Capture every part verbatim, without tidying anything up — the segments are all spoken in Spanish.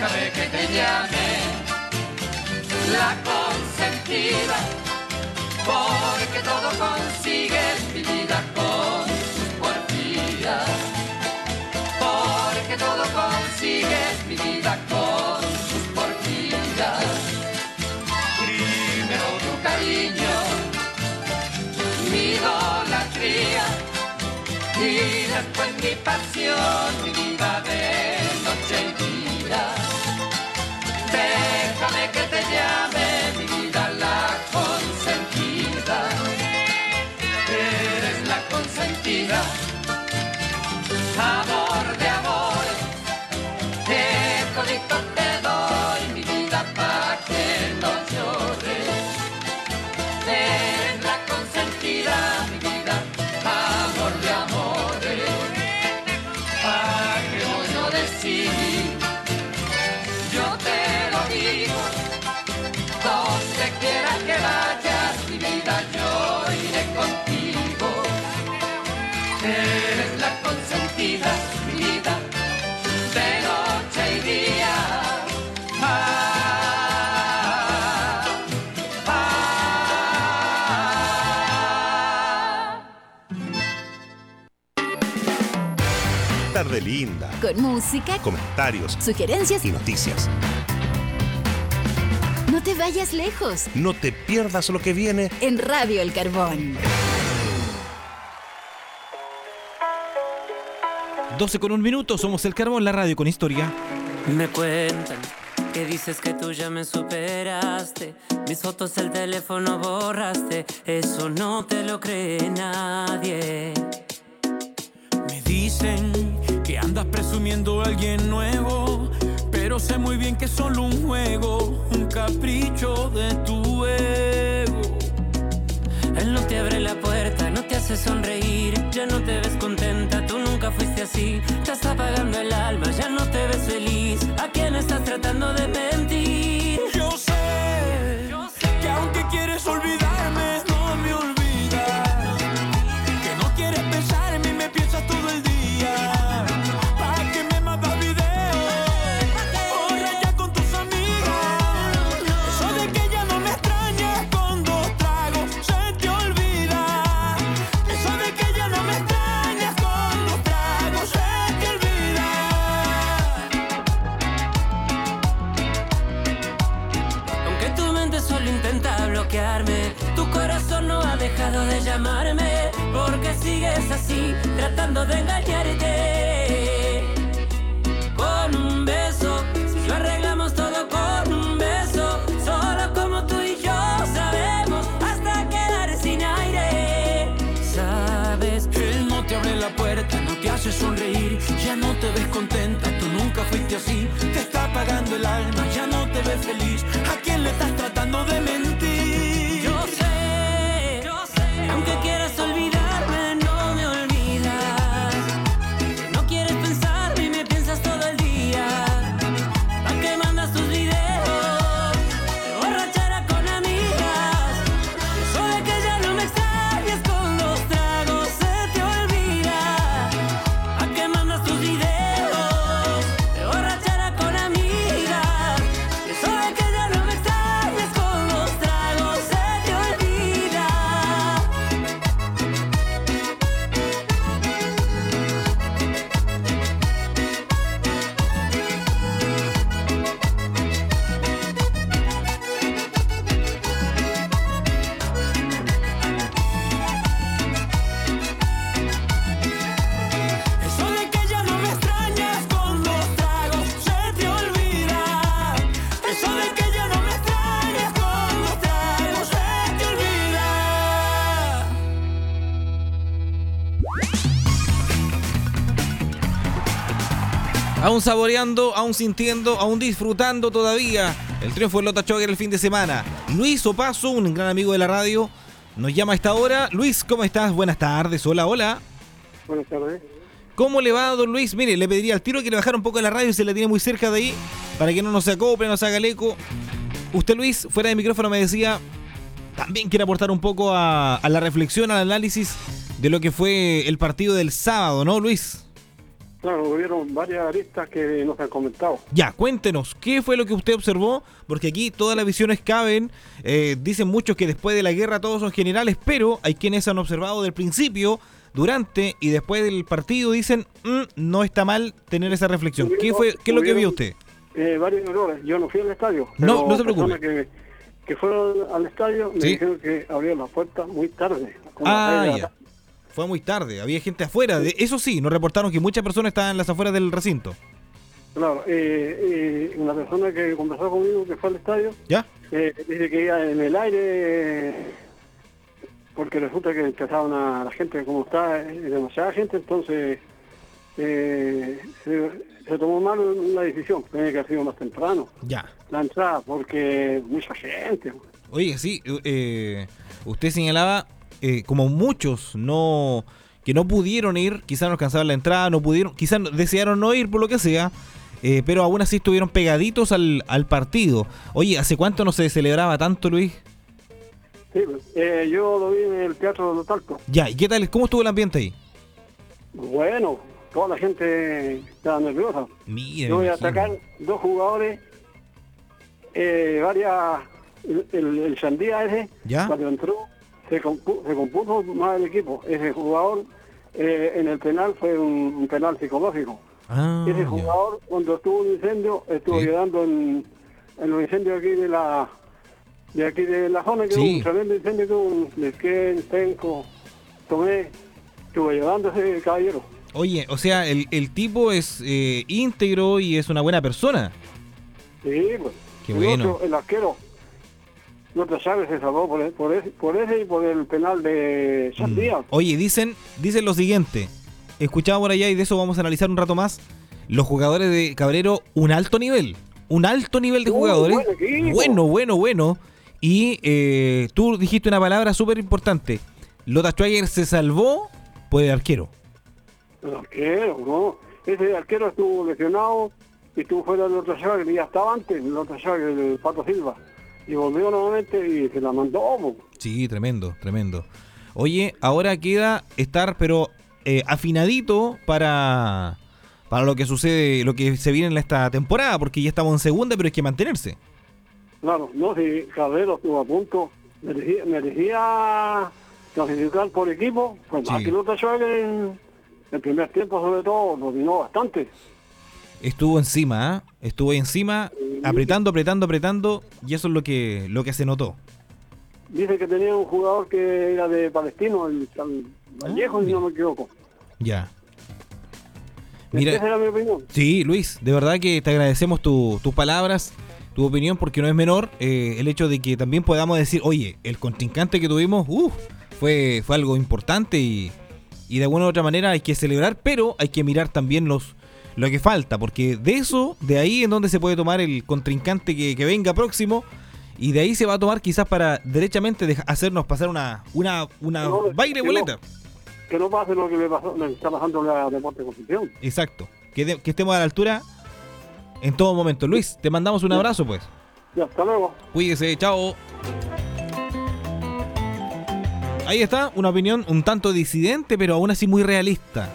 déjame que te llame la consentida, porque todo consigues mi vida con tus porfías, porque todo consigues mi vida con tus porfías. Primero tu cariño, mi idolatría, y después mi pasión, mi vida de noche y día. Déjame que te llame mi vida la consentida. Eres la consentida, amor de amores, que todito te doy mi vida pa' que no llores. Eres la consentida, mi vida, amor de amores, pa' que no llores, sí, yo te lo digo, donde quiera que vayas, mi vida, yo iré contigo. Eres la consentida, mi vida, de noche y día. Ah, ah. Tarde linda. Con música, Comentarios sugerencias y noticias. No te vayas lejos. No te pierdas lo que viene En Radio El Carbón. doce con un minuto, somos El Carbón, la radio con historia. Me cuentan que dices que tú ya me superaste. Mis fotos del teléfono borraste. Eso no te lo cree nadie. Me dicen que andas presumiendo a alguien nuevo, pero sé muy bien que es solo un juego, un capricho de tu ego. Él no te abre la puerta, no te hace sonreír. Ya no te ves contenta, tú nunca fuiste así. Te está apagando el alma, ya no te ves feliz. ¿A quién estás tratando de mentir? Yo sé, Yo sé que aunque quieres olvidarme, no me olvidas. Que no quieres pensar en mí, me piensas todo el día. ¿Para qué me mandas videos? O rayas con tus amigas. Eso de que ya no me extrañas con dos tragos se te olvida. Eso de que ya no me extrañas con dos tragos se te olvida. Aunque tu mente solo intenta bloquearme, tu corazón no ha dejado de llamarme. Porque sigues así, tratando de engañarte. Con un beso, si lo arreglamos todo con un beso. Solo como tú y yo sabemos, hasta quedar sin aire. ¿Sabes? Él no te abre la puerta, no te hace sonreír. Ya no te ves contenta, tú nunca fuiste así. Te está apagando el alma, ya no te ves feliz. ¿A quién le estás tratando de mentir? Yo sé, yo sé, aunque quieras olvidarme, no me olvidas. Que no quieres pensarme y me piensas todo el día. ¿Pa' qué mandas tus videos de borrachera con amigas? Eso de que ya no me extrañas con los tragos se te olvida. ¿Pa' qué mandas tus videos de borrachera con amigas? Eso de que ya no me extrañas con los tragos se te olvida. Eso de que ya no me extrañas con dos tragos se te olvida. Eso de que ya no me extrañas con dos tragos se te olvida. Aún saboreando, aún sintiendo, aún disfrutando todavía el triunfo de Lota Schwager el fin de semana. Luis Opaso, un gran amigo de la radio, nos llama a esta hora. Luis, ¿cómo estás? Buenas tardes. Hola, hola. Buenas tardes. ¿Cómo le va, don Luis? Mire, le pediría al tiro que le bajara un poco la radio, se la tiene muy cerca de ahí, para que no nos acople, no nos haga el eco. Usted, Luis, fuera de micrófono me decía, también quiere aportar un poco a, a la reflexión, al análisis de lo que fue el partido del sábado, ¿no, Luis? Claro, hubieron varias aristas que nos han comentado. Ya, cuéntenos, ¿qué fue lo que usted observó? Porque aquí todas las visiones caben, eh, dicen muchos que después de la guerra todos son generales, pero hay quienes han observado del principio, durante y después del partido, dicen, mm, no está mal tener esa reflexión. ¿Qué fue, qué es lo que vio usted? Eh, varios errores. Yo no fui al estadio. No, pero no se preocupe. personas Que, que fueron al estadio me Sí. dijeron que abrieron las puertas muy tarde. como a las Ah, seis de la ya. tarde. Fue muy tarde, había gente afuera. De, eso sí, nos reportaron que muchas personas estaban en las afueras del recinto. Claro, eh, eh, una persona que conversó conmigo que fue al estadio, ¿Ya? eh, dice que iba en el aire, eh, porque resulta que empezaron a la gente, como está, eh, demasiada gente, entonces eh, se, se tomó mal la decisión, tenía que haber sido más temprano Ya. la entrada, porque mucha gente. Oye, sí, eh, usted señalaba eh, como muchos no que no pudieron ir, quizás no alcanzaron la entrada, no pudieron, quizás desearon no ir por lo que sea, eh, pero aún así estuvieron pegaditos al, al partido. Oye, ¿hace cuánto no se celebraba tanto, Luis? Sí, eh, yo lo vi en el Teatro de Talco. Ya, ¿y qué tal? ¿Cómo estuvo el ambiente ahí? Bueno, toda la gente estaba nerviosa. Mira, Yo voy a imagino. sacar dos jugadores, eh, varias, el, el, el Sandía ese, ¿Ya? cuando entró, se, compu- se compuso más el equipo. Ese jugador eh, en el penal fue un, un penal psicológico. Ah, Ese ya. jugador, cuando estuvo un incendio, estuvo Sí. ayudando en, en los incendios aquí de la de aquí de la zona, que Sí. hubo un tremendo incendio, que hubo un Lesquén, Tenco, Tomé, estuvo ayudando a ese caballero. Oye, o sea, el, el tipo es eh, íntegro y es una buena persona. Sí, pues. Qué el bueno. otro, el arquero, no te sabes, se salvó por, por, ese, por ese y por el penal de San Mm. Díaz. Oye, dicen, dicen lo siguiente. Escuchaba por allá y de eso vamos a analizar un rato más. Los jugadores de Cabrero, un alto nivel. Un alto nivel de Muy jugadores. buen equipo. Bueno, bueno, bueno. Y eh, tú dijiste una palabra súper importante. Lota Schwager se salvó por el arquero. El arquero, ¿no? Ese arquero estuvo lesionado y estuvo fuera del otro Schwager, que ya estaba antes, el otro Schwager, el Pato Silva. Y volvió nuevamente y se la mandó. po. Sí, tremendo, tremendo. Oye, ahora queda estar, pero eh, afinadito para, para lo que sucede, lo que se viene en esta temporada, porque ya estamos en segunda, pero hay que mantenerse. Claro, no, si Cabrero estuvo a punto, merecía, merecía clasificar por equipo, pues Sí. más que el otro Schwager en el primer tiempo sobre todo, dominó bastante. Estuvo encima, ¿ah? Estuvo ahí encima, apretando, apretando, apretando, y eso es lo que, lo que se notó. Dice que tenía un jugador que era de Palestino, el, el Vallejo, Ah, si no me equivoco. Ya. Esa Mira, era mi opinión. sí, Luis, de verdad que te agradecemos tu- tus palabras, tu opinión, porque no es menor eh, el hecho de que también podamos decir, oye, el contrincante que tuvimos, uh, fue, fue algo importante y, y de alguna u otra manera hay que celebrar, pero hay que mirar también los lo que falta, porque de eso, de ahí en donde se puede tomar el contrincante que, que venga próximo, y de ahí se va a tomar quizás para derechamente deja- hacernos pasar una, una, una No, baile que no. boleta. Que no pase lo que le, pasó, le está pasando a la Deporte Concepción. Exacto, que, de- que estemos a la altura en todo momento. Luis, te mandamos un abrazo pues. Y hasta luego. Cuídese, chao. Ahí está, una opinión un tanto disidente, pero aún así muy realista.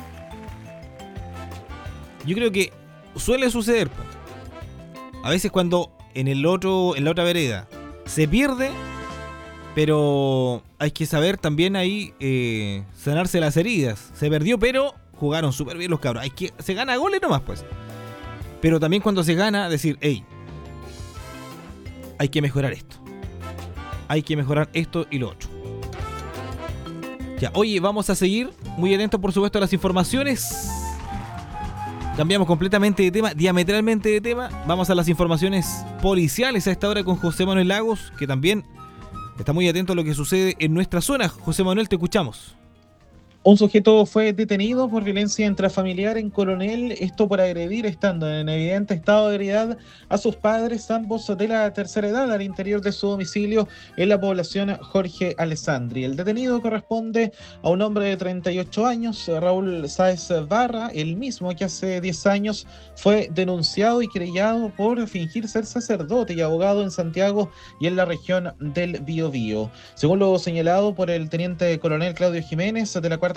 Yo creo que suele suceder. po. A veces cuando en el otro, en la otra vereda se pierde, pero hay que saber también ahí eh, sanarse las heridas. Se perdió, pero jugaron súper bien los cabros. Hay que, se gana goles nomás, pues. Pero también cuando se gana, decir, hey, hay que mejorar esto. Hay que mejorar esto y lo otro. Ya, oye, vamos a seguir muy atentos, por supuesto, a las informaciones. Cambiamos completamente de tema, diametralmente de tema. Vamos a las informaciones policiales a esta hora con José Manuel Lagos, que también está muy atento a lo que sucede en nuestra zona. José Manuel, te escuchamos. Un sujeto fue detenido por violencia intrafamiliar en Coronel, esto por agredir, estando en evidente estado de ebriedad, a sus padres, ambos de la tercera edad, al interior de su domicilio en la población Jorge Alessandri. El detenido corresponde a un hombre de treinta y ocho años, Raúl Sáez Barra, el mismo que hace diez años fue denunciado y querellado por fingir ser sacerdote y abogado en Santiago y en la región del Biobío. Según lo señalado por el teniente coronel Claudio Jiménez, de la cuarta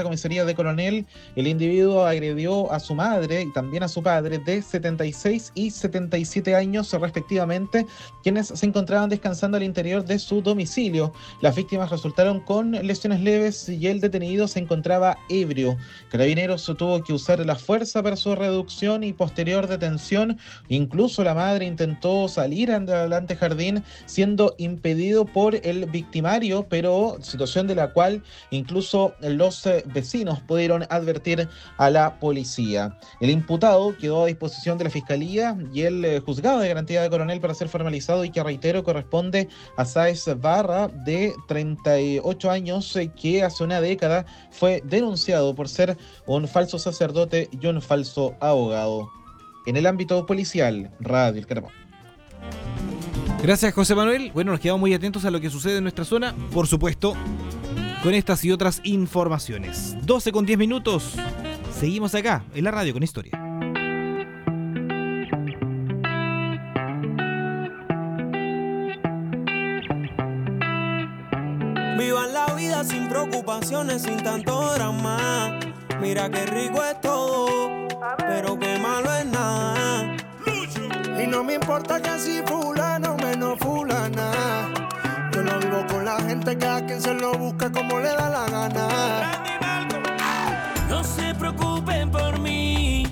cuarta comisaría de Coronel, el individuo agredió a su madre y también a su padre de setenta y seis y setenta y siete años respectivamente, quienes se encontraban descansando al interior de su domicilio. Las víctimas resultaron con lesiones leves y el detenido se encontraba ebrio. Carabineros tuvo que usar la fuerza para su reducción y posterior detención. Incluso la madre intentó salir al antejardín, siendo impedido por el victimario, pero situación de la cual incluso los vecinos pudieron advertir a la policía. El imputado quedó a disposición de la Fiscalía y el juzgado de garantía de Coronel para ser formalizado, y que, reitero, corresponde a Sáez Barra, de treinta y ocho años, que hace una década fue denunciado por ser un falso sacerdote y un falso abogado. En el ámbito policial, Radio El Carbón. Gracias, José Manuel. Bueno, nos quedamos muy atentos a lo que sucede en nuestra zona, por supuesto, con estas y otras informaciones. doce con diez minutos. Seguimos acá, en la radio con historia. Vivan la vida sin preocupaciones, sin tanto drama. Mira qué rico es todo, pero qué malo es nada. Y no me importa que si fulano menos fulana. Yo no vivo con la gente que a quien se lo busca como le da la gana. No se preocupen por mí,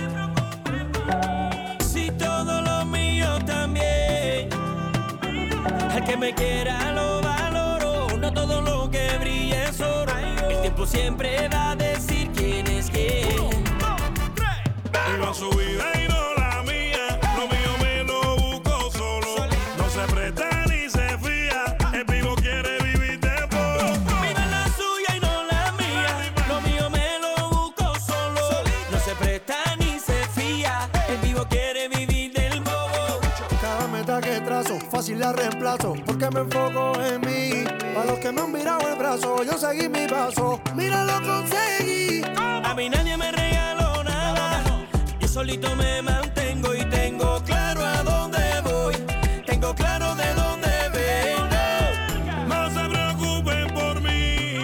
si todo lo mío también. Al que me quiera lo valoro, no todo lo que brilla es oro. El tiempo siempre va a decir quién es quién. Viva su vida y no la mía, lo mío me lo busco solo. No se presta ni se fía, el vivo quiere vivir de poco. Viva la suya y no la mía, lo mío me lo busco solo. No se presta ni se fía, el vivo quiere vivir del bobo. Cada meta que trazo, fácil la reemplazo, porque me enfoco en mí. Para los que me han mirado el brazo, yo seguí mi paso, mira lo conseguí. A mí nadie me regaló nada, yo solito me mantengo y tengo claro a dónde voy, tengo claro de dónde vengo. No se preocupen por mí,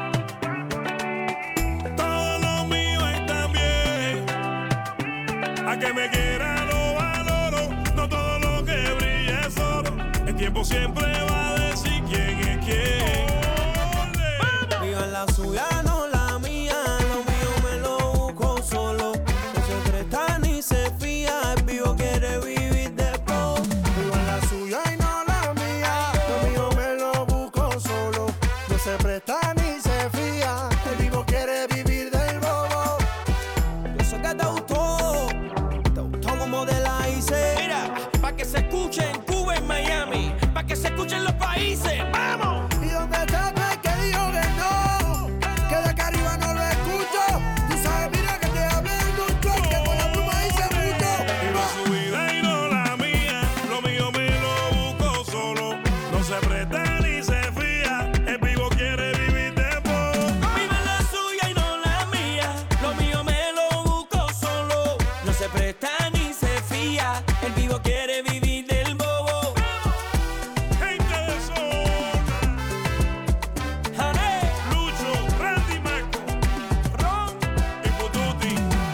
todo lo mío está bien. A que me quiera lo valoro, no todo lo que brilla es oro. El tiempo siempre va a decir quién es quién. Viva la suya, no la mía, lo mío me lo busco solo. No se presta ni se fía, el vivo quiere vivir de poco. Viva la suya y no la mía, lo mío me lo busco solo. No se presta ni se fía, el vivo quiere vivir del bobo. Yo sé que te gustó, te gustó como te la hice. Mira, pa' que se escuche en Cuba, en Miami, pa' que se escuchen los países, ¡vamos! Y donde está el que dijo que no, que de acá arriba no lo escucho. Tú sabes, mira que te hablé mucho, que con la pluma hice mucho. Viva su vida y no la mía, lo mío me lo busco solo. No se presta ni se fía, el vivo quiere vivir de poco. Viva la suya y no la mía, lo mío me lo busco solo. No se presta ni se fía, el vivo quiere vivir del bobo. Gente de zona, ¡Jale! Lucho, Randy Marco, ¡Ron! y Pututi.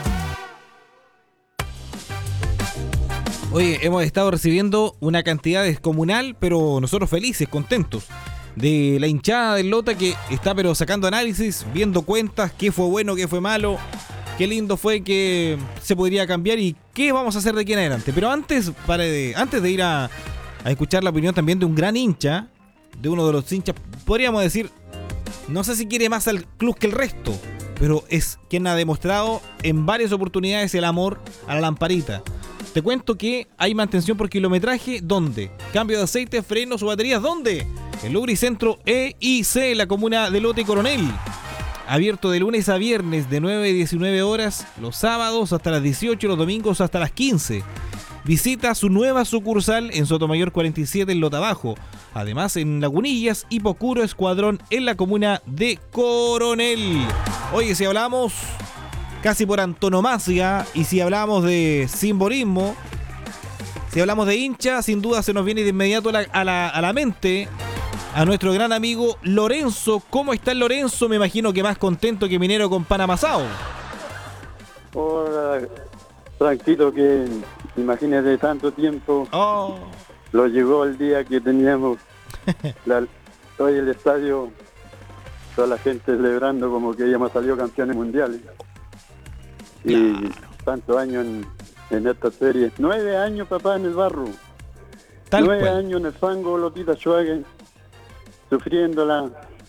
Oye, hemos estado recibiendo una cantidad descomunal, pero nosotros felices, contentos, de la hinchada del Lota, que está pero sacando análisis, viendo cuentas, qué fue bueno, qué fue malo, qué lindo fue, que se podría cambiar y qué vamos a hacer de aquí en adelante. Pero antes, para de, antes de ir a, a escuchar la opinión también de un gran hincha, de uno de los hinchas, podríamos decir, no sé si quiere más al club que el resto, pero es quien ha demostrado en varias oportunidades el amor a la lamparita. Te cuento que hay mantención por kilometraje, ¿dónde? Cambio de aceite, frenos o baterías, ¿dónde? El Lubricentro E y C, en la comuna de Lota y Coronel. Abierto de lunes a viernes de nueve a diecinueve horas, los sábados hasta las dieciocho y los domingos hasta las quince. Visita su nueva sucursal en Sotomayor cuarenta y siete en Lota Bajo. Además en Lagunillas y Pocuro Escuadrón en la comuna de Coronel. Oye, si hablamos casi por antonomasia y si hablamos de simbolismo, si hablamos de hincha, sin duda se nos viene de inmediato a la, a la, a la mente a nuestro gran amigo Lorenzo. ¿Cómo está el Lorenzo? Me imagino que más contento que minero con pan amasado. Hola, tranquilo que imagínate tanto tiempo. Oh. Lo llegó el día que teníamos la, hoy el estadio, toda la gente celebrando como que habíamos salido campeones mundiales. Y claro, tantos años en, en esta serie. Nueve años, papá, en el barro. Tal Nueve cual. años en el fango, Lotita Schwager, sufriéndola.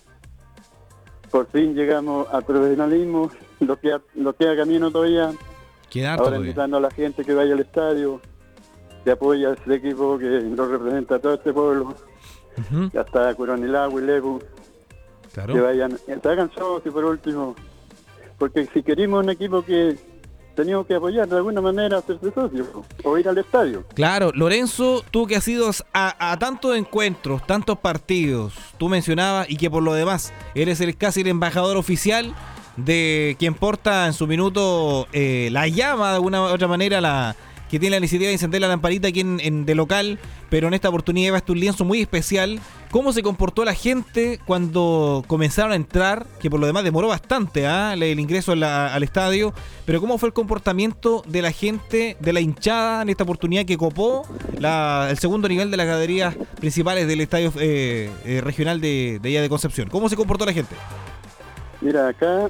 Por fin llegamos al profesionalismo, lo que lo queda camino todavía. Queda Ahora todavía. Invitando a la gente que vaya al estadio, que apoya a este equipo que lo representa a todo este pueblo. Uh-huh. Hasta Coronelagua y Lebu. Claro. Que vayan, se hagan socios por último. Porque si queremos un equipo que teníamos que apoyar de alguna manera, hacerse socio o ir al estadio. Claro, Lorenzo, tú que has ido a, a tantos encuentros, tantos partidos, tú mencionabas, y que por lo demás eres el casi el embajador oficial de quien porta en su minuto eh, la llama de alguna u otra manera, la que tiene la iniciativa de encender la lamparita aquí en, en de local, pero en esta oportunidad llevaste un lienzo muy especial. ¿Cómo se comportó la gente cuando comenzaron a entrar? Que por lo demás demoró bastante ¿eh? el, el ingreso a la, al estadio, pero ¿cómo fue el comportamiento de la gente, de la hinchada en esta oportunidad que copó la, el segundo nivel de las graderías principales del estadio eh, eh, regional de, de allá de Concepción? ¿Cómo se comportó la gente? Mira, acá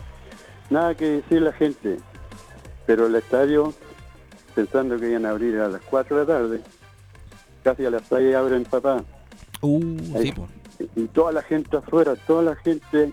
nada que decir la gente, pero el estadio, pensando que iban a abrir a las cuatro de la tarde, casi a las seis abren, papá. Uh, Ahí, sí, po. Y toda la gente afuera, toda la gente,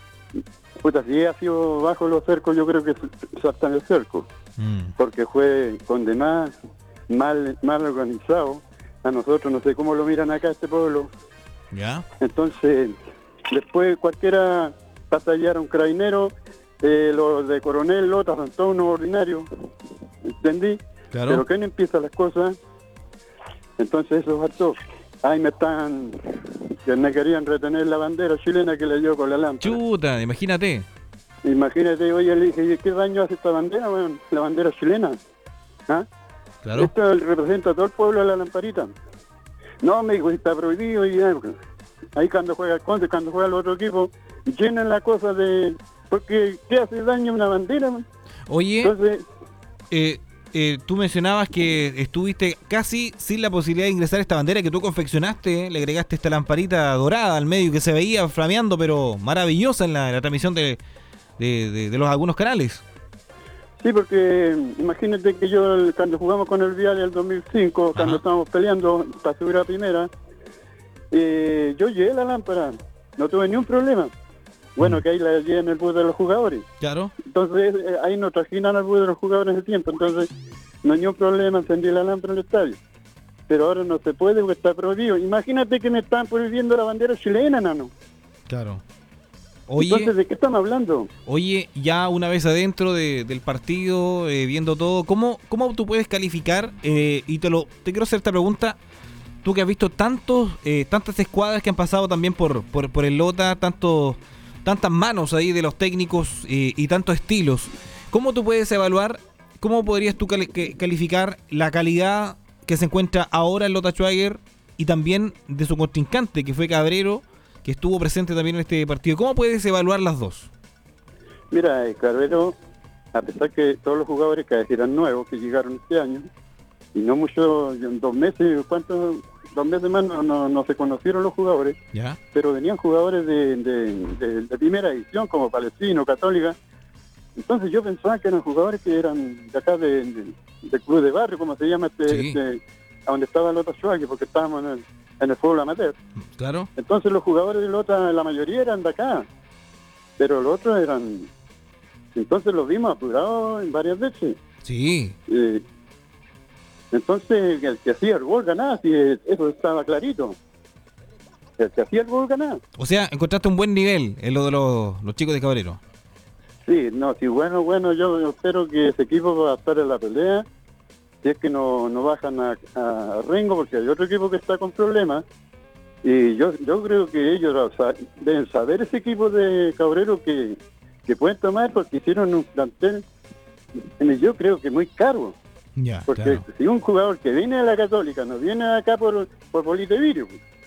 puta, si ha sido bajo los cercos, yo creo que hasta en el cerco, mm. porque fue con demás, mal, mal organizado. A nosotros no sé cómo lo miran acá este pueblo. Ya. Entonces, después cualquiera batallar a un carabinero, eh, los de Coronel, Lota, son todos unos ordinarios, ¿entendí? Claro. Pero que no empiezan las cosas, entonces eso faltó. Ahí me están, que me querían retener la bandera chilena que le dio con la lámpara. Chuta, imagínate. Imagínate, oye, le dije, ¿qué daño hace esta bandera, bueno, la bandera chilena? ¿Ah? Claro. Esto representa a todo el pueblo de la lamparita. No, me dijo, está prohibido y ya. Ahí cuando juega el Conce, cuando juega el otro equipo, llenan la cosa de... Porque, ¿qué hace daño una bandera, man? Oye, Entonces, eh, eh, tú mencionabas que estuviste casi sin la posibilidad de ingresar a esta bandera que tú confeccionaste, ¿eh? Le agregaste esta lamparita dorada al medio que se veía flameando, pero maravillosa en la, en la transmisión de, de, de, de los algunos canales. Sí, porque imagínate que yo cuando jugamos con el Vial del dos mil cinco, Ajá. cuando estábamos peleando para subir a primera, eh, yo llevé la lámpara, no tuve ni un problema. Bueno, mm. que ahí la llevé en el bus de los jugadores. Claro. Entonces eh, ahí nos trajinan al bus de los jugadores ese tiempo, entonces no hay ni un problema, encendí la lámpara en el estadio. Pero ahora no se puede porque está prohibido. Imagínate que me están prohibiendo la bandera chilena, nano. Claro. Oye, entonces, ¿de qué estamos hablando? Oye, ya una vez adentro de, del partido, eh, viendo todo, ¿cómo, cómo tú puedes calificar? Eh, y te lo te quiero hacer esta pregunta, tú que has visto tantos eh, tantas escuadras que han pasado también por por, por el Lota, tantos tantas manos ahí de los técnicos eh, y tantos estilos, ¿cómo tú puedes evaluar, cómo podrías tú cali- calificar la calidad que se encuentra ahora en Lota Schwager y también de su contrincante, que fue Cabrero, que estuvo presente también en este partido? ¿Cómo puedes evaluar las dos? Mira, eh, Cabrero, a pesar que todos los jugadores que eran nuevos, que llegaron este año, y no mucho, en dos meses, ¿cuántos? Dos meses más no, no, no se conocieron los jugadores, ¿ya? Pero venían jugadores de, de, de, de primera edición, como Palestino, Católica. Entonces yo pensaba que eran jugadores que eran de acá, de, de, de Club de Barrio, como se llama, este, Sí. este a donde estaba Lota Schwager, porque estábamos en el, en el fútbol amateur. Claro. Entonces los jugadores de Lota, la mayoría eran de acá, pero los otros eran... Entonces los vimos apurados en varias veces. Sí. Eh, entonces el que hacía el gol ganaba, si eso estaba clarito. El que hacía el gol ganaba. O sea, encontraste un buen nivel en lo de los, los chicos de Cabrero. Sí, no, sí, bueno, bueno, yo espero que ese equipo va a estar en la pelea, si es que no, no bajan a, a Rengo, porque hay otro equipo que está con problemas, y yo yo creo que ellos o sea, deben saber ese equipo de Cabrero que, que pueden tomar, porque hicieron un plantel, yo creo que muy caro, Ya, porque claro. si un jugador que viene a la Católica no viene acá por, por Politevirio,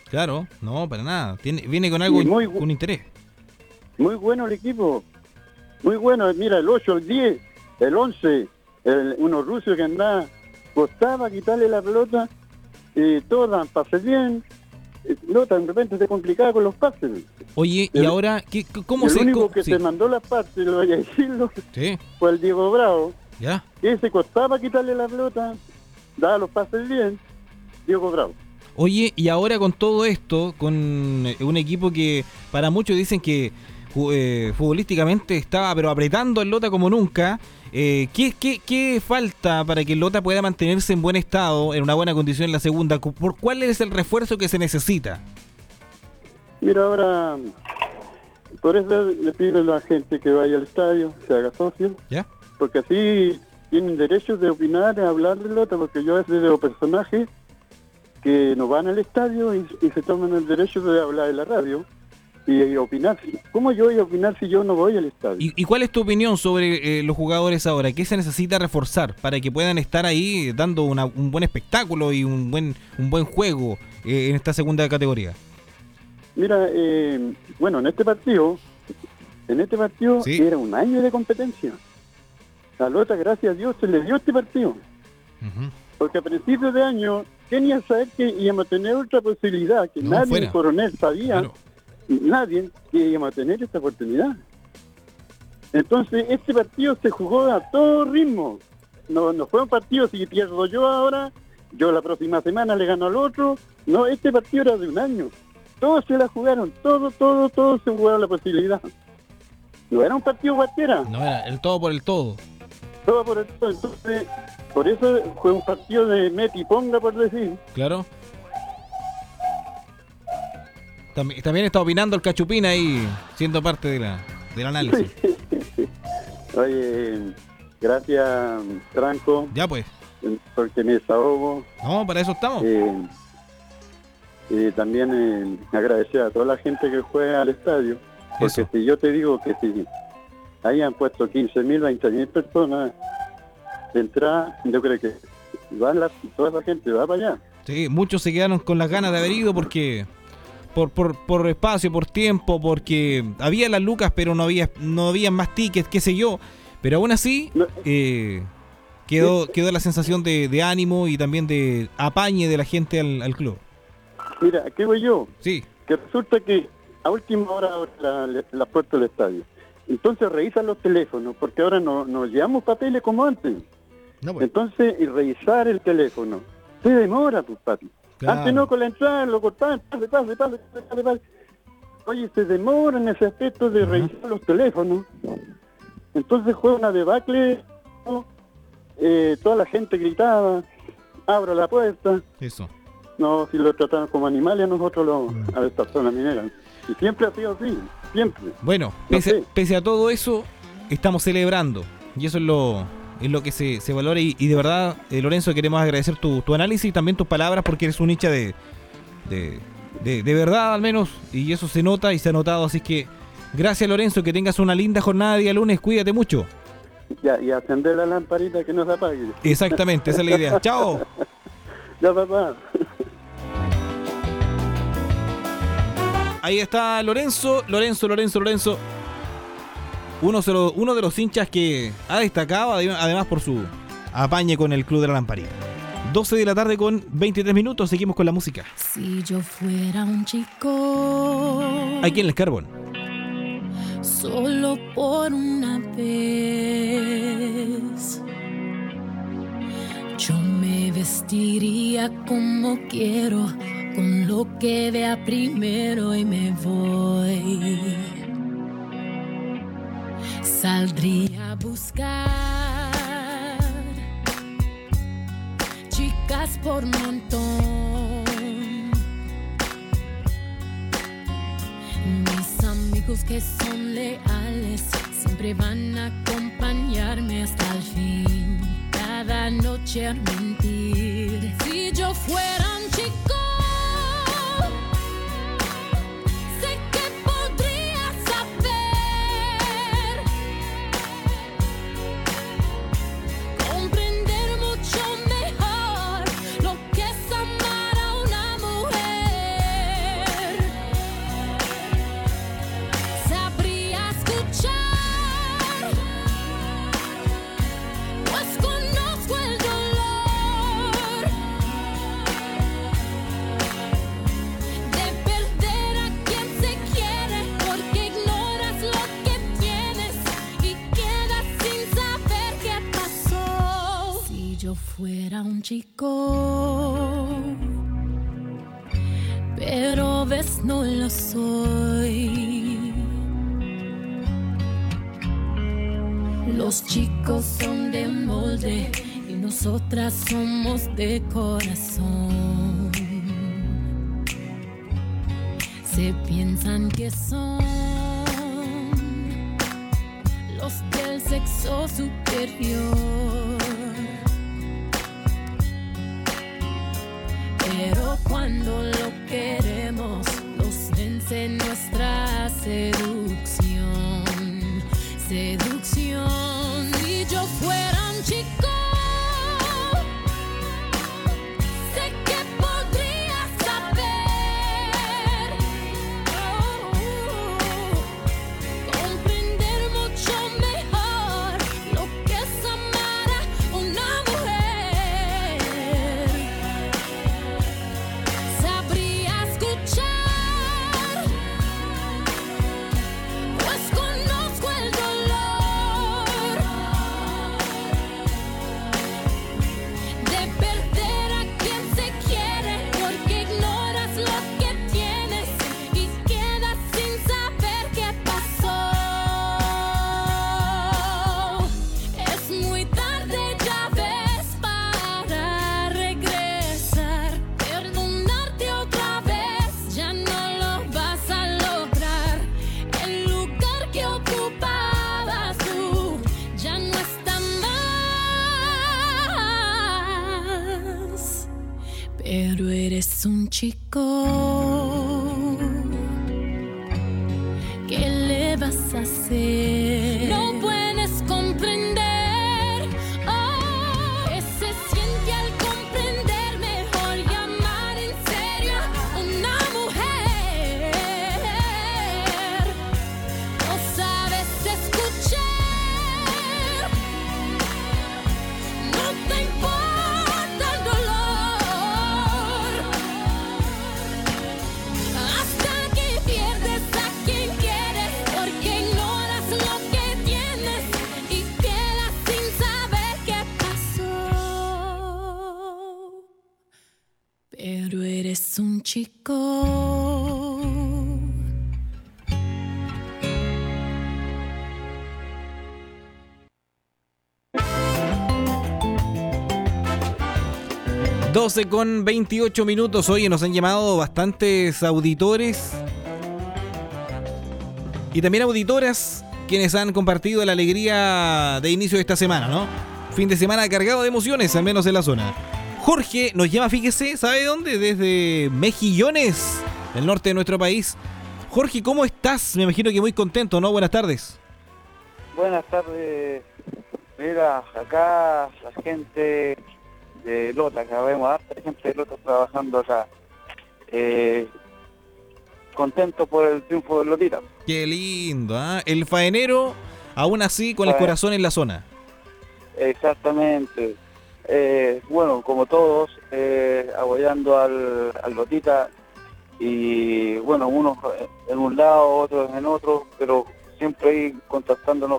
Claro, no, para nada. Tiene, viene con algo, Y muy- con interés. Muy bueno el equipo. Muy bueno. Mira, el ocho, el diez, el once, el, unos rusos que andaban, costaba quitarle la pelota, y todos daban pases bien. Eh, No, de repente se complicaba con los pases. Oye, y El- ahora, ¿qué, ¿cómo el se...? único cómo- que sí, se mandó las partes, lo voy a decirlo, sí, fue el Diego Bravo. ya. Que se costaba quitarle la pelota, daba los pases bien, Diego Bravo. Oye, y ahora con todo esto, con eh, un equipo que para muchos dicen que ju- eh, futbolísticamente estaba pero apretando el Lota como nunca, eh, ¿qué, qué, ¿qué falta para que el Lota pueda mantenerse en buen estado, en una buena condición en la segunda? Cu- ¿Por cuál es el refuerzo que se necesita? Mira, ahora, por eso le pido a la gente que vaya al estadio, se haga socio, ¿Ya? porque así tienen derecho de opinar, de hablar del otro, porque yo a veces veo personajes que no van al estadio y, y se toman el derecho de hablar en la radio y, y opinar. ¿Cómo yo voy a opinar si yo no voy al estadio? ¿Y, y cuál es tu opinión sobre eh, los jugadores ahora? ¿Qué se necesita reforzar para que puedan estar ahí dando una- un buen espectáculo y un buen un buen juego eh, en esta segunda categoría? Mira, eh, bueno, en este partido, en este partido Sí. era un año de competencia. A Lota, gracias a Dios, se le dio este partido. Ujú. Porque a principios de año, ¿quién iba a saber que íbamos a tener otra posibilidad? Que No, nadie fuera. en Coronel sabía, Claro. nadie, que íbamos a tener esta oportunidad. Entonces, este partido se jugó a todo ritmo. No, no fue un partido, si pierdo yo ahora, yo la próxima semana le gano al otro. No, este partido era de un año. Todos se la jugaron, todo, todo, todos se jugaron la posibilidad. No era un partido cualquiera. No era el todo por el todo. Todo por eso, entonces, por eso fue un partido de meti y ponga, por decir. Claro. También, también está opinando el Cachupín ahí, siendo parte de la, del análisis. Oye, gracias, Franco, Ya pues. porque me desahogo. No, para eso estamos. Eh, y también eh, agradecer a toda la gente que juega al estadio. Porque Eso. si yo te digo que si ahí han puesto quince mil, veinte mil personas de entrada, yo creo que van la, toda la gente va para allá. Sí, muchos se quedaron con las ganas de haber ido porque por, por, por espacio, por tiempo, porque había las lucas, pero no había no había más tickets, qué sé yo. Pero aún así No. eh, quedó quedó la sensación de, de ánimo y también de apañe de la gente al, al club. Mira, ¿qué voy yo? Sí, Que resulta que a última hora abren la, la puerta del estadio. Entonces revisan los teléfonos, porque ahora no, no llevamos papeles como antes. no pues. Entonces, y revisar el teléfono. Se demora, pues, papi. Claro. Antes no, con la entrada lo cortaban, pase, pase, pase, pase, pase. Oye, se demora en ese aspecto de revisar los teléfonos. Entonces fue una debacle, ¿no? Eh, toda la gente gritaba, abra la puerta. Eso. No, si lo trataban como animales, nosotros lo, a esta zona minera. Y siempre ha sido así, siempre. Bueno, No pese, sé. pese a todo eso, estamos celebrando. Y eso es lo, es lo que se, se valora. Y, y de verdad, eh, Lorenzo, queremos agradecer tu, tu análisis y también tus palabras, porque eres un hincha de, de, de, de verdad, al menos. Y eso se nota y se ha notado. Así que, gracias, Lorenzo. Que tengas una linda jornada de día lunes. Cuídate mucho. Ya, y acender la lamparita que no se apague. Exactamente, esa es la idea. Chao. Ya, papá. Ahí está Lorenzo, Lorenzo, Lorenzo, Lorenzo. Uno, se lo- uno de los hinchas que ha destacado, ade- además por su apañe con el Club de la Lamparita. doce de la tarde con veintitrés minutos, seguimos con la música. Si yo fuera un chico, Aquí en el Carbón. solo por una vez, yo me vestiría como quiero, con lo que vea primero y me voy. Saldría a buscar chicas por montón. Mis amigos que son leales siempre van a acompañarme hasta el fin. Cada noche a mentir. Si yo fuera un chico, sé que podría saber comprender mucho mejor lo que es amar a una mujer. yo fuera un chico, pero ves no lo soy. Los chicos son de molde y nosotras somos de corazón. Se piensan que son los del sexo superior, pero cuando lo queremos nos vence nuestra seducción, seducción. Si yo fuera un chico, sé que podría saber, oh, comprender mucho mejor lo que es amar a una mujer. Sabría escuchar, pues conozco el dolor de perder a quien se quiere, porque ignoras lo que tienes y quedas sin saber qué pasó. Es muy tarde, ya ves, para regresar. Perdonarte otra vez ya no lo vas a lograr. El lugar que ocupabas tú ya no está más. Pero eres un chico, ¿qué le vas a hacer? No puedes comprender, oh, que se siente al comprender mejor llamar en serio a una mujer. No sabes escuchar, no te importa el dolor, hasta que pierdes a quien quieres, porque ignoras lo que tienes y quedas sin saber qué pasó. Pero eres un chico. doce con veintiocho minutos. Oye, nos han llamado bastantes auditores y también auditoras quienes han compartido la alegría de inicio de esta semana, ¿no? Fin de semana cargado de emociones, al menos en la zona. Jorge nos llama, fíjese, ¿sabe dónde? Desde Mejillones, del norte de nuestro país. Jorge, ¿cómo estás? Me imagino que muy contento, ¿no? Buenas tardes. Buenas tardes. Mira, acá la gente de Lota, acá vemos harta gente de Lota trabajando acá. Eh, contento por el triunfo de Lotita. Qué lindo, ¿ah? ¿eh? El faenero, aún así, con el Faen- corazón en la zona. Exactamente. Eh, bueno, como todos, eh, apoyando al, al Lotita y bueno, unos en un lado, otros en otro, pero siempre ahí contactándonos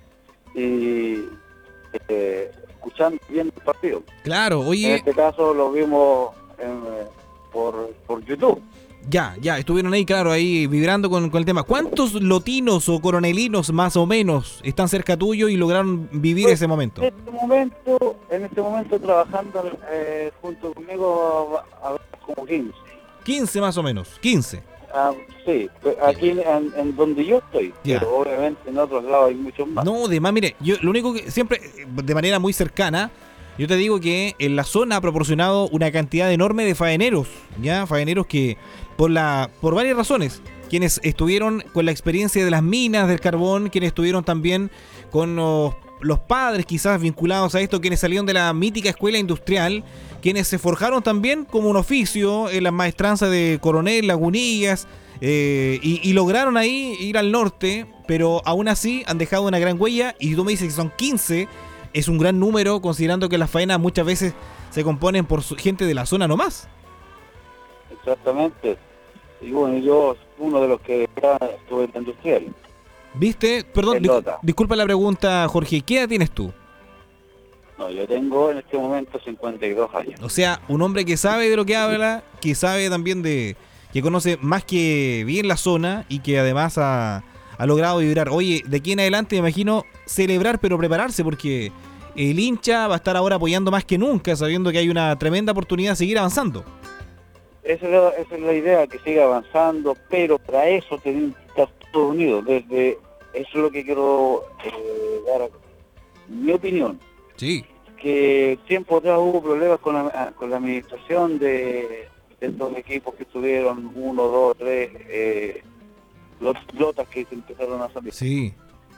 y eh, escuchando bien el partido. Claro, oye. En este caso lo vimos en, eh, por, por YouTube. Ya, ya, estuvieron ahí, claro, ahí vibrando con, con el tema. ¿Cuántos lotinos o coronelinos más o menos están cerca tuyo y lograron vivir Pues, ese momento? En este momento, en este momento trabajando eh, junto conmigo a, a como quince. quince más o menos, quince. Ah, sí, pues, aquí en, en donde yo estoy, Ya. pero obviamente en otros lados hay muchos más. No, de más, mire, yo lo único que siempre, de manera muy cercana, yo te digo que en la zona ha proporcionado una cantidad enorme de faeneros, ya, faeneros que por la, por varias razones, quienes estuvieron con la experiencia de las minas del carbón, quienes estuvieron también con los, los padres quizás vinculados a esto, quienes salieron de la mítica escuela industrial, quienes se forjaron también como un oficio en la maestranza de coronel, lagunillas, eh, y, y lograron ahí ir al norte, pero aún así han dejado una gran huella, y tú me dices que son quince, es un gran número considerando que las faenas muchas veces se componen por su- gente de la zona nomás. Exactamente. Y bueno, yo uno de los que ya estuve en la industrial. ¿Viste? Perdón, En dis- Lota. disculpa la pregunta, Jorge, ¿qué edad tienes tú? No, yo tengo en este momento cincuenta y dos años. O sea, un hombre que sabe de lo que habla, que sabe también de... que conoce más que bien la zona y que además ha, ha logrado vibrar. Oye, de aquí en adelante me imagino celebrar, pero prepararse, porque el hincha va a estar ahora apoyando más que nunca, sabiendo que hay una tremenda oportunidad de seguir avanzando. Esa es la, esa es la idea, que siga avanzando, pero para eso tenemos que estar todos unidos. Desde, eso es lo que quiero eh, dar mi opinión. Sí. Que tiempo atrás hubo problemas con la, con la administración de, de estos equipos que tuvieron uno, dos, tres eh, los lotas que se empezaron a salir. Sí.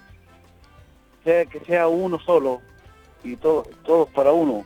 Sea que sea uno solo y todo, todos para uno.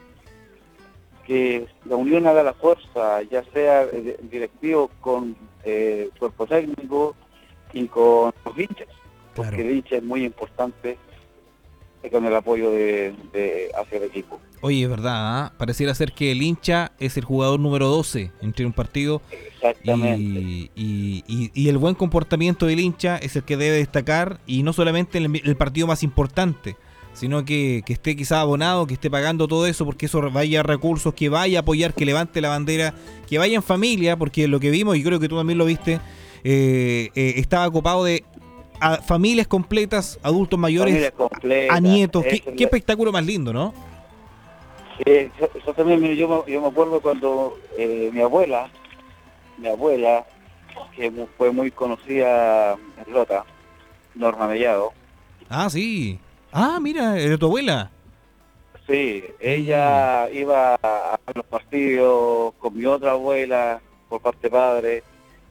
Que la unión haga la fuerza, ya sea el directivo con eh, cuerpo técnico y con los hinchas, claro. Porque el hincha es muy importante con el apoyo de, de hacia el equipo. Oye, es verdad, ¿eh? Pareciera ser que el hincha es el jugador número doce entre un partido. Exactamente. Y, y, y, y el buen comportamiento del hincha es el que debe destacar, y no solamente en el, el partido más importante, sino que, que esté quizá abonado, que esté pagando todo eso, porque eso vaya a recursos, que vaya a apoyar, que levante la bandera, que vaya en familia, porque lo que vimos, y creo que tú también lo viste, eh, eh, estaba copado de a familias completas, adultos mayores, completas, a nietos. Qué, es qué espectáculo más lindo, ¿no? Sí, eso, eso también, mire, yo, me- yo me acuerdo cuando eh, mi abuela, mi abuela, que mu- fue muy conocida en Lota, Norma Mellado, Ah, sí. Ah, mira, era tu abuela. sí, ella iba a los partidos con mi otra abuela, por parte de padre,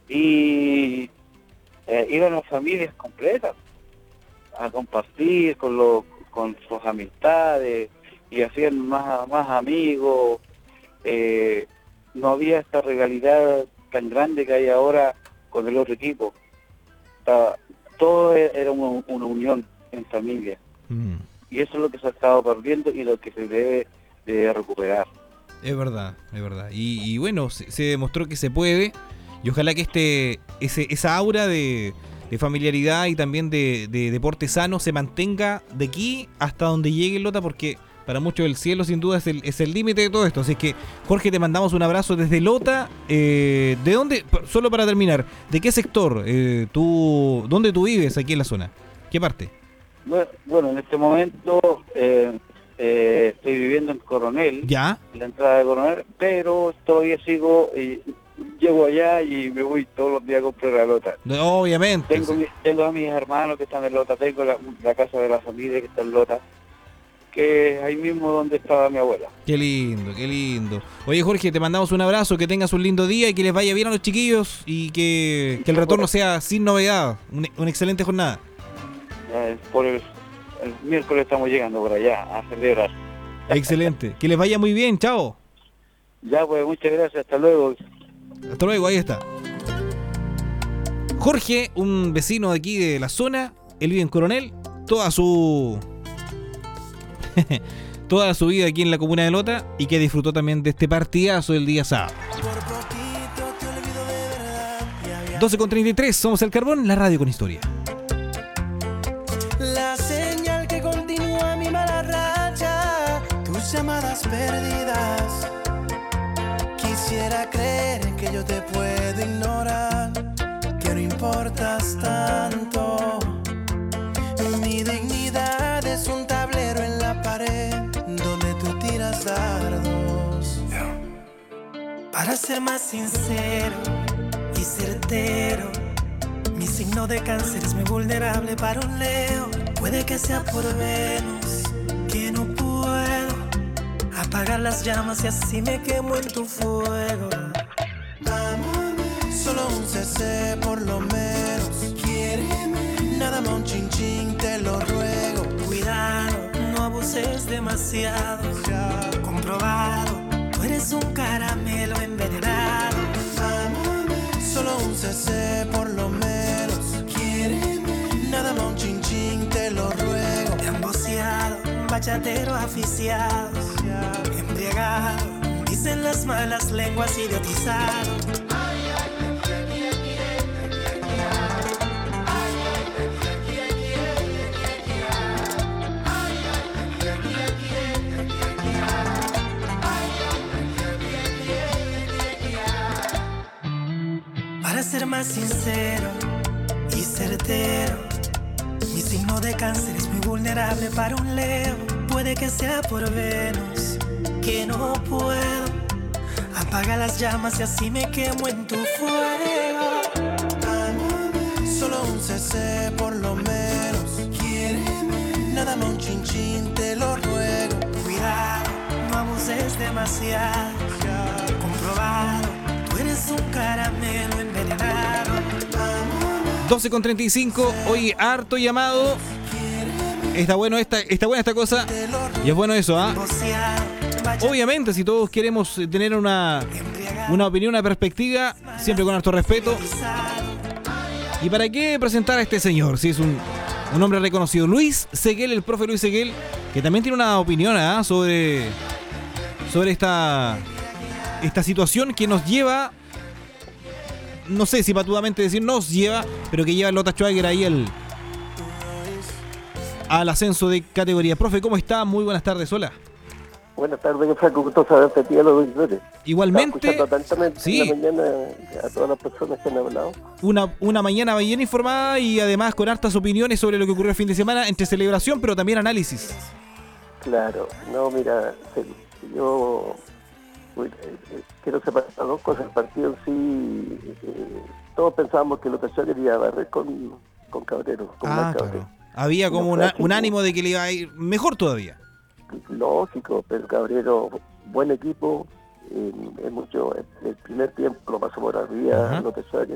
y eh, iban las familias completas a compartir con los con sus amistades y hacían más, más amigos. Eh, no había esta rivalidad tan grande que hay ahora con el otro equipo. Estaba- todo era una, una unión en familia. Mm, Y eso es lo que se ha estado perdiendo y lo que se debe de recuperar. es verdad, es verdad. Y, y bueno, se, se demostró que se puede. Y ojalá que este ese, esa aura de, de familiaridad y también de, de deporte sano se mantenga de aquí hasta donde llegue el Lota, porque para muchos el cielo sin duda es el es el límite de todo esto. Así que, Jorge, te mandamos un abrazo desde Lota. Eh, ¿De dónde, solo para terminar, de qué sector eh, tú, dónde tú vives aquí en la zona? ¿Qué parte? Bueno, bueno, en este momento eh, eh, estoy viviendo en Coronel, ¿Ya? en la entrada de Coronel, pero todavía sigo, y llego allá y me voy todos los días a comprar la Lota. Obviamente. Tengo, sí. mi- tengo a mis hermanos que están en Lota, tengo la, la casa de la familia que está en Lota, que es ahí mismo donde estaba mi abuela. Qué lindo, qué lindo. Oye, Jorge, te mandamos un abrazo, que tengas un lindo día y que les vaya bien a los chiquillos y que, que el retorno sea sin novedad. Un- una excelente jornada. Eh, por el, el miércoles estamos llegando por allá a celebrar. Excelente. Que les vaya muy bien, chao. Ya, pues, muchas gracias, hasta luego. Hasta luego, ahí está. Jorge, un vecino de aquí de la zona, él vive en Coronel, toda su toda su vida aquí en la comuna de Lota, y que disfrutó también de este partidazo del día sábado. doce con treinta y tres, somos El Carbón, la radio con historia. La señal que continúa mi mala racha, tus llamadas perdidas. Quisiera creer que yo te puedo ignorar, que no importas tanto. Mi dignidad es un tablero en la pared donde tú tiras dardos. Para ser más sincero y certero, mi signo de cáncer es muy vulnerable para un Leo. Puede que sea por Venus, que no puedo apagar las llamas y así me quemo en tu fuego. Solo un C C por lo menos. Quiéreme, nada más un chin chin, te lo ruego. Cuidado, no abuses demasiado. Comprobado, tú eres un caramelo envenenado. Solo un C C por lo menos. Quiéreme, nada más un chin chin, te lo ruego. Emboceado, bachatero aficiado, embriagado, dicen las malas lenguas, idiotizado. más sincero y certero. Mi signo de cáncer es muy vulnerable para un Leo. Puede que sea por Venus, que no puedo. Apaga las llamas y así me quemo en tu fuego. Solo un C C por lo menos. Quiéreme. Nada más un chin chin, te lo ruego. Cuidado, no abuses demasiado. Comprobado, tú eres un caramelo envenenado. doce con treinta y cinco, hoy harto llamado. Está bueno esta, está buena esta cosa. Y es bueno eso, ¿ah? Obviamente, si todos queremos tener una, una opinión, una perspectiva, siempre con harto respeto. ¿Y para qué presentar a este señor? Si es un, un hombre reconocido. Luis Seguel, el profe Luis Seguel, que también tiene una opinión, ¿ah? sobre, sobre esta, esta situación que nos lleva, no sé si patudamente decir nos lleva, pero que lleva el Lota Schwager ahí al, al ascenso de categoría. Profe, ¿cómo está? Muy buenas tardes, hola. Buenas tardes, Franco, gusto saberte a ti y a los auditores. Igualmente, Estaba escuchando atentamente sí. en la mañana a todas las personas que han hablado. Una, una mañana bien informada y además con hartas opiniones sobre lo que ocurrió el fin de semana, entre celebración, pero también análisis. Claro, no, mira, yo uy, eh, quiero separar dos cosas. El partido en sí, eh, todos pensábamos que Lota Schwager iba a barrer con, con Cabrero. Con Ah, Cabrero. claro. Había como No, una, clásico. un ánimo de que le iba a ir mejor todavía. Lógico, pero Cabrero, buen equipo, eh, es mucho, el, el primer tiempo lo pasó por arriba. Ajá. Lota Schwager,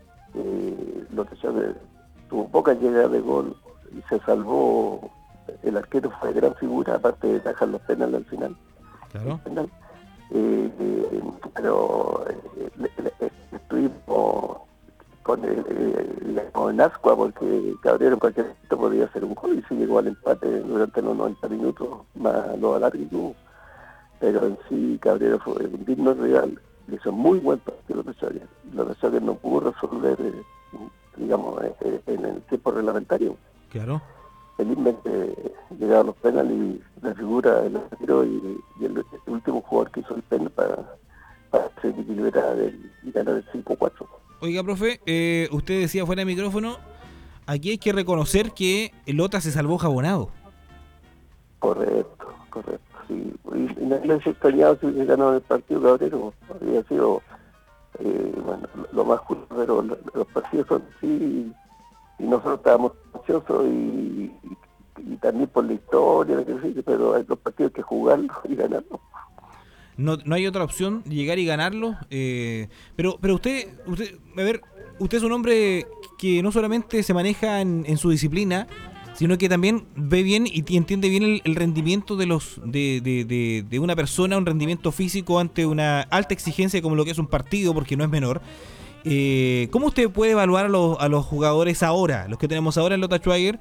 eh, Lota Schwager tuvo pocas llegadas de gol y se salvó. El arquero fue gran figura, aparte de tajar los penales al final. Claro. Penal. Eh, eh, pero eh, le- le- estuvimos con el, eh, con ascua porque Cabrero en cualquier momento podía hacer un gol y se llegó al empate durante los noventa minutos más lo alargue que hubo. Pero en sí Cabrero fue un digno rival, le hizo muy buen partido Lota Schwager. Lota Schwager no pudo resolver eh, digamos eh, en el tiempo reglamentario. Claro. Felizmente llegaron los penales y la figura del arquero y, y el, el último jugador que hizo el penal para, para se equilibrar el, y ganar el cinco cuatro. Oiga, profe, eh, usted decía fuera de micrófono, aquí hay que reconocer que el Lota se salvó jabonado. Correcto, correcto. Sí. Y, y nadie les extrañado si hubiese ganado el partido Cabrero. Habría sido eh, bueno, lo más justo, pero lo- los partidos son así y nosotros estábamos ansiosos y, y, y también por la historia, lo que sea, pero hay los partidos que jugarlos y ganarlos. No, no hay otra opción, llegar y ganarlo. Eh, pero pero usted, usted, a ver, usted es un hombre que no solamente se maneja en, en su disciplina, sino que también ve bien y t- entiende bien el, el rendimiento de los de, de, de, de una persona, un rendimiento físico ante una alta exigencia como lo que es un partido, porque no es menor. Eh, ¿Cómo usted puede evaluar a los, a los jugadores ahora, los que tenemos ahora en Lota Schwager?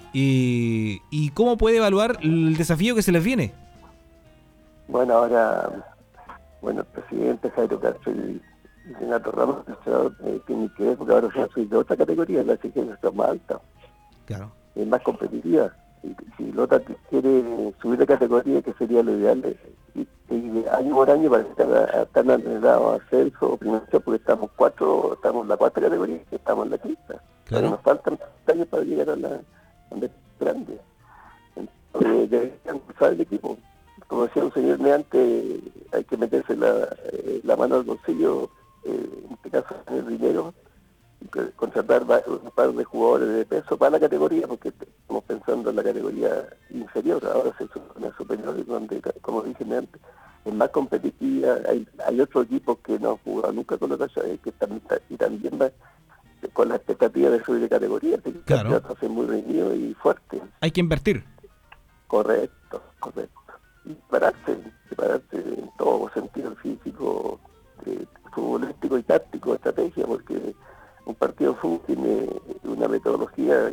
Y, y cómo puede evaluar el desafío que se les viene. Bueno, ahora, bueno, el presidente Jairo Castro y y Renato Ramos eh, tienen que ver, porque ahora se ha subido de otra categoría, la exigencia está más alta, Claro. es más competitiva. Y, si Lota quiere subir de categoría, que sería lo ideal, eh, y, y año por año para estar tan anhelado ascenso, primero porque estamos cuatro, estamos en la cuarta categoría, estamos en la quinta. Pero nos faltan años para llegar a la donde grande. Entonces, deberían usar el equipo. Como decía un señor mediante, hay que meterse la, eh, la mano al bolsillo, eh, en este caso en el dinero, y que- contratar va- un par de jugadores de peso para la categoría, porque estamos pensando en la categoría inferior, ahora se sube una superior, donde, como dije antes, es más competitiva. Hay, hay otros equipos que no han jugado nunca con los Schwager, que también, y también van con la expectativa de subir de categoría. Así que Claro. el campeonato va a ser muy reñido y fuerte. Hay que invertir. Correcto, correcto. Y prepararse, prepararse en todo sentido físico, eh, futbolístico y táctico, estrategia, porque un partido de fútbol tiene una metodología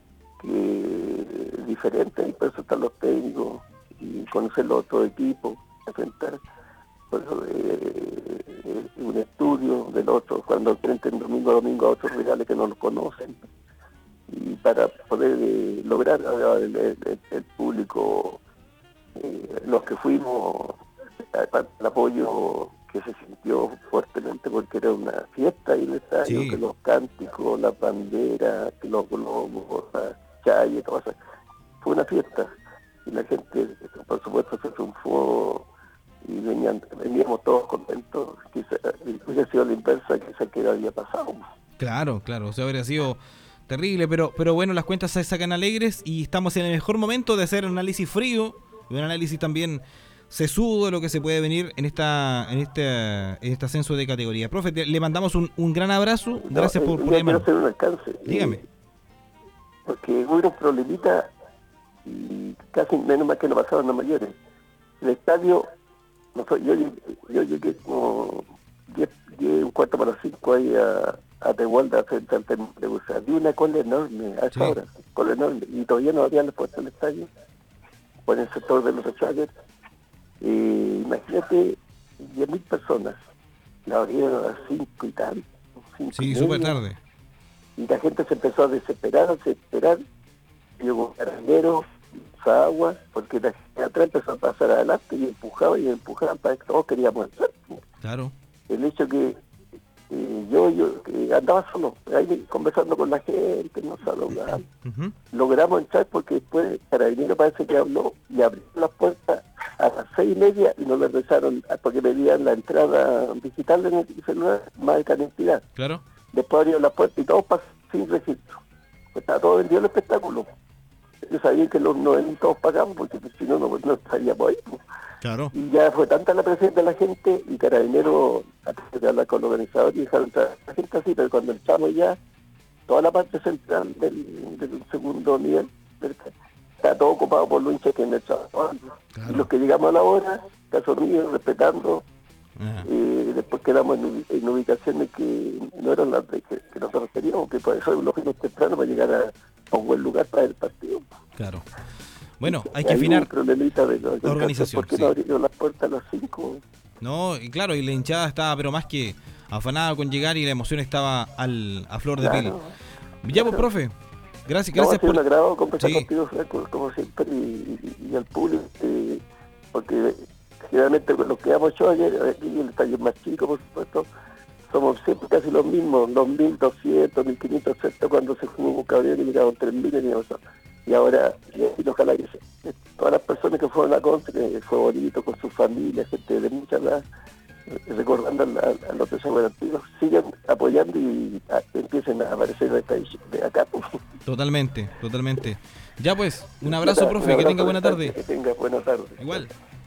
que es diferente, y por eso están los técnicos y conocer los otros equipos, enfrentar. Por eso eh, eh, un estudio del otro, cuando enfrenten domingo a domingo a otros rivales que no los conocen, y para poder eh, lograr eh, el, el- el público, eh, los que fuimos, eh, para el apoyo que se sintió fuertemente porque era una fiesta y el estadio, Sí. que los cánticos, las banderas, que los globos, las chayas, todo eso. Fue una fiesta y la gente, por supuesto, se triunfó y venían, veníamos todos contentos. Quizá hubiera sido la inversa, quizá que había pasado. Claro, claro, o sea, habría sido terrible, pero, pero bueno, las cuentas se sacan alegres y estamos en el mejor momento de hacer un análisis frío y un análisis también sesudo de lo que se puede venir en esta en este, en este ascenso de categoría. Profe, te- le mandamos un, un gran abrazo, gracias No, por, eh, por yo llamar. quiero hacer un alcance. Dígame. Eh, porque hubo un problemita y casi menos mal que no pasaron a mayores. El estadio, no sé, yo, yo llegué como diez, diez, un cuarto para las cinco ahí a, a Tehualda frente al terminal de buses. Había una cola enorme a esa Sí. hora, cola enorme, y todavía no habían puesto el estadio por el sector de los Schwager. Eh, imagínate, diez mil personas, la abrieron a las cinco y tal. cinco Sí, y súper media. tarde. Y la gente se empezó a desesperar, a desesperar. Llegó carabineros, agua, porque la gente atrás empezó a pasar adelante y empujaba y empujaban para que todos queríamos entrar. Claro. El hecho que eh, yo, yo que andaba solo, ahí conversando con la gente, nos saludamos. Ujú. Logramos entrar porque después el carabinero parece que habló y abrió las puertas a las seis y media y nos lo regresaron porque pedían la entrada digital en el celular más de cantidad. Claro. Después abrieron la puerta y todos pasaron sin registro. Pues estaba todo vendido el espectáculo. Ellos sabían que los no todos pagamos porque si no, no, no estaríamos ahí. Pues. Claro. Y ya fue tanta la presencia de la gente y Carabineros, antes de hablar con los organizadores, y dejaron entrar a la gente así, pero cuando entramos ya, toda la parte central del, del segundo nivel, del- está todo ocupado por los hinchas que han echado. Y los que llegamos a la hora, caso mío, respetando, eh, después quedamos en, ubi- en ubicaciones que no eran las de que, que nosotros queríamos, que por eso los fuimos temprano para llegar a, a un buen lugar para el partido. Claro. Bueno, hay que Ahí hubo afinar un problemita de los- la organización, ¿Por qué sí. no abrieron las puertas a las cinco? No, y claro, y la hinchada estaba pero más que afanada con llegar y la emoción estaba al, a flor de Claro, piel. Ya pues, profe, gracias, No, ha gracias sido por... un agrado conversar Sí. contigo, Franco, como siempre, y, y- y al público, eh, porque generalmente con los que damos yo ayer, aquí el estadio es más chico, por supuesto, somos siempre casi los mismos, dos mil doscientos, mil quinientos, etcétera, cuando se jugó con Cabrera y llegaron tres mil y nosotros. Y ahora, y, y ojalá que se- todas las personas que fueron a Conce, que fue bonito, con su familia, gente de mucha edad, eh, recordando a, a- a los desarrollos antiguos, sigan apoyando y a- empiecen a aparecer de acá. De acá pues. Totalmente, totalmente. Ya pues, un abrazo, Un profe, abrazo, que tenga buena tarde. Que tenga buena tarde. Igual.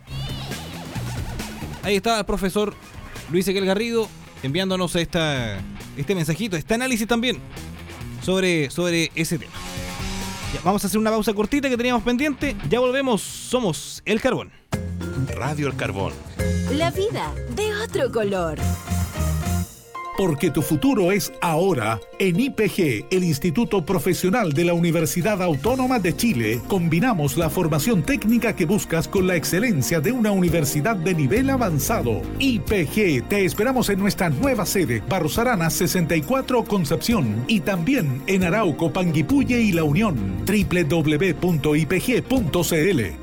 Ahí está el profesor Luis Ezequiel Garrido enviándonos esta, este mensajito, este análisis también sobre, sobre ese tema. Ya, vamos a hacer una pausa cortita que teníamos pendiente. Ya volvemos, somos El Carbón. Radio El Carbón. La vida de otro color. Porque tu futuro es ahora. En I P G, el Instituto Profesional de la Universidad Autónoma de Chile, combinamos la formación técnica que buscas con la excelencia de una universidad de nivel avanzado. I P G, te esperamos en nuestra nueva sede, Barros Arana sesenta y cuatro Concepción, y también en Arauco, Panguipulli y La Unión. doble u doble u doble u punto i p g punto c l.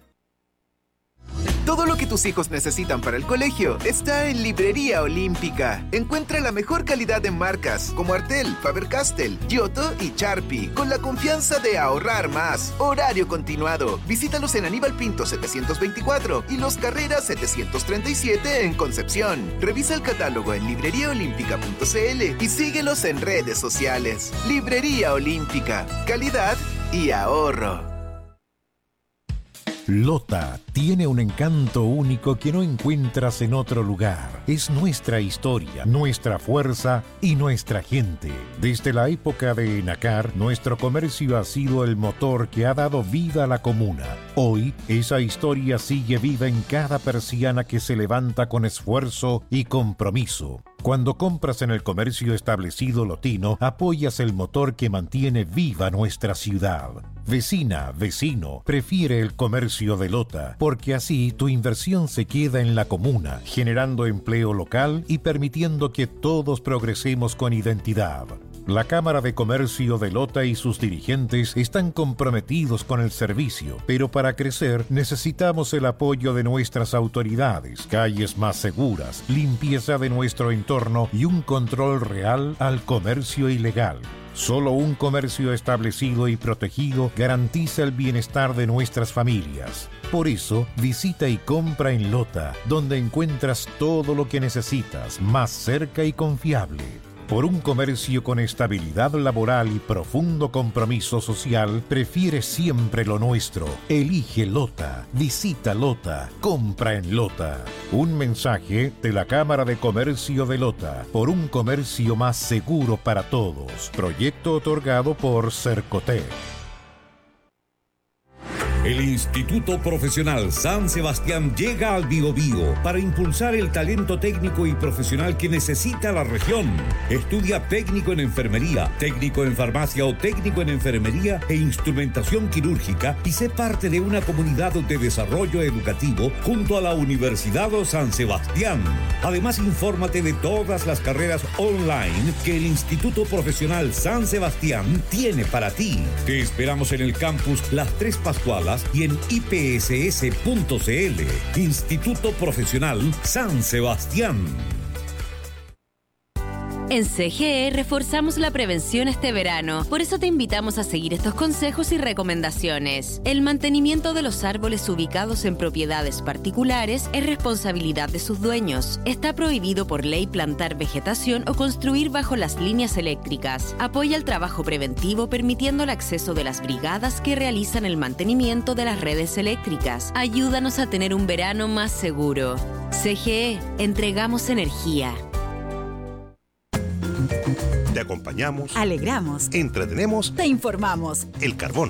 Todo lo que tus hijos necesitan para el colegio está en Librería Olímpica. Encuentra la mejor calidad en marcas como Artel, Faber-Castell, Giotto y Sharpie, con la confianza de ahorrar más. Horario continuado. Visítalos en Aníbal Pinto setecientos veinticuatro y Los Carreras setecientos treinta y siete en Concepción. Revisa el catálogo en librería olímpica punto c l y síguelos en redes sociales. Librería Olímpica. Calidad y ahorro. Lota tiene un encanto único que no encuentras en otro lugar. Es nuestra historia, nuestra fuerza y nuestra gente. Desde la época de Enacar, nuestro comercio ha sido el motor que ha dado vida a la comuna. Hoy, esa historia sigue viva en cada persiana que se levanta con esfuerzo y compromiso. Cuando compras en el comercio establecido lotino, apoyas el motor que mantiene viva nuestra ciudad. Vecina, vecino, prefiere el comercio de Lota, porque así tu inversión se queda en la comuna, generando empleo local y permitiendo que todos progresemos con identidad. La Cámara de Comercio de Lota y sus dirigentes están comprometidos con el servicio, pero para crecer necesitamos el apoyo de nuestras autoridades, calles más seguras, limpieza de nuestro entorno y un control real al comercio ilegal. Solo un comercio establecido y protegido garantiza el bienestar de nuestras familias. Por eso, visita y compra en Lota, donde encuentras todo lo que necesitas, más cerca y confiable. Por un comercio con estabilidad laboral y profundo compromiso social, prefiere siempre lo nuestro. Elige Lota, visita Lota, compra en Lota. Un mensaje de la Cámara de Comercio de Lota, por un comercio más seguro para todos. Proyecto otorgado por Cercotec. El Instituto Profesional San Sebastián llega al Biobío para impulsar el talento técnico y profesional que necesita la región. Estudia técnico en enfermería, técnico en farmacia o técnico en enfermería e instrumentación quirúrgica y sé parte de una comunidad de desarrollo educativo junto a la Universidad San Sebastián. Además, infórmate de todas las carreras online que el Instituto Profesional San Sebastián tiene para ti. Te esperamos en el campus Las Tres Pascualas y en i p s s punto c l. Instituto Profesional San Sebastián. En C G E reforzamos la prevención este verano, por eso te invitamos a seguir estos consejos y recomendaciones. El mantenimiento de los árboles ubicados en propiedades particulares es responsabilidad de sus dueños. Está prohibido por ley plantar vegetación o construir bajo las líneas eléctricas. Apoya el trabajo preventivo permitiendo el acceso de las brigadas que realizan el mantenimiento de las redes eléctricas. Ayúdanos a tener un verano más seguro. C G E, entregamos energía. Te acompañamos, alegramos, entretenemos, te informamos. El Carbón.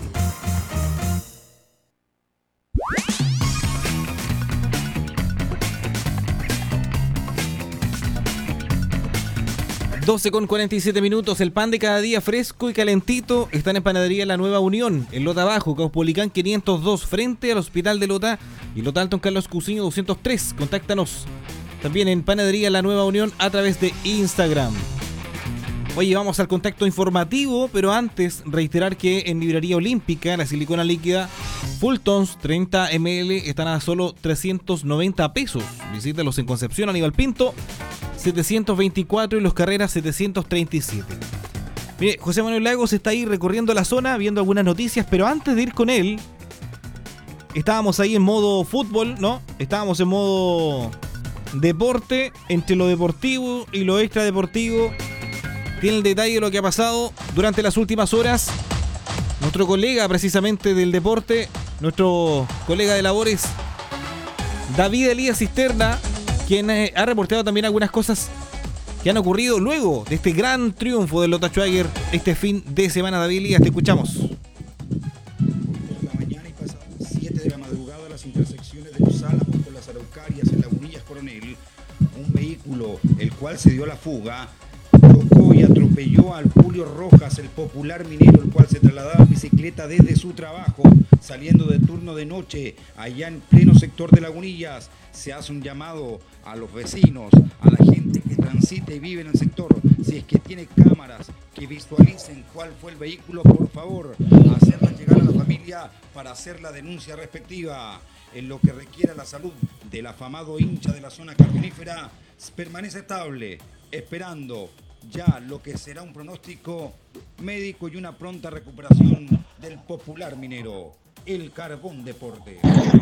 doce con cuarenta y siete minutos, el pan de cada día fresco y calentito está en Panadería La Nueva Unión, en Lota Bajo, Caupolicán quinientos dos, frente al Hospital de Lota y Lota Alto en Carlos Cusiño doscientos tres. Contáctanos también en Panadería La Nueva Unión a través de Instagram. Oye, vamos al contacto informativo, pero antes reiterar que en Librería Olímpica la silicona líquida Fultons treinta mililitros están a solo trescientos noventa pesos. Visítalos en Concepción, Aníbal Pinto, setecientos veinticuatro y Los Carreras setecientos treinta y siete. Mire, José Manuel Lagos está ahí recorriendo la zona, viendo algunas noticias, pero antes de ir con él, estábamos ahí en modo fútbol, ¿no? Estábamos en modo deporte, entre lo deportivo y lo extradeportivo. Tiene el detalle de lo que ha pasado durante las últimas horas. Nuestro colega precisamente del deporte, nuestro colega de labores, David Elías Cisterna, quien eh, ha reportado también algunas cosas que han ocurrido luego de este gran triunfo del Lota Schwager este fin de semana. David Elías, te escuchamos. Por la mañana y pasado siete de la madrugada, las intersecciones de Los Álamos con las Araucarias en Lagunillas Coronel, un vehículo el cual se dio a la fuga chocó y atropelló al Julio Rojas, el popular minero, el cual se trasladaba en bicicleta desde su trabajo, saliendo de turno de noche, allá en pleno sector de Lagunillas. Se hace un llamado a los vecinos, a la gente que transita y vive en el sector, si es que tiene cámaras que visualicen cuál fue el vehículo, por favor, hacerla llegar a la familia para hacer la denuncia respectiva. En lo que requiera la salud del afamado hincha de la zona carbonífera, permanece estable, esperando ya lo que será un pronóstico médico y una pronta recuperación del popular minero, el Carbón Deporte.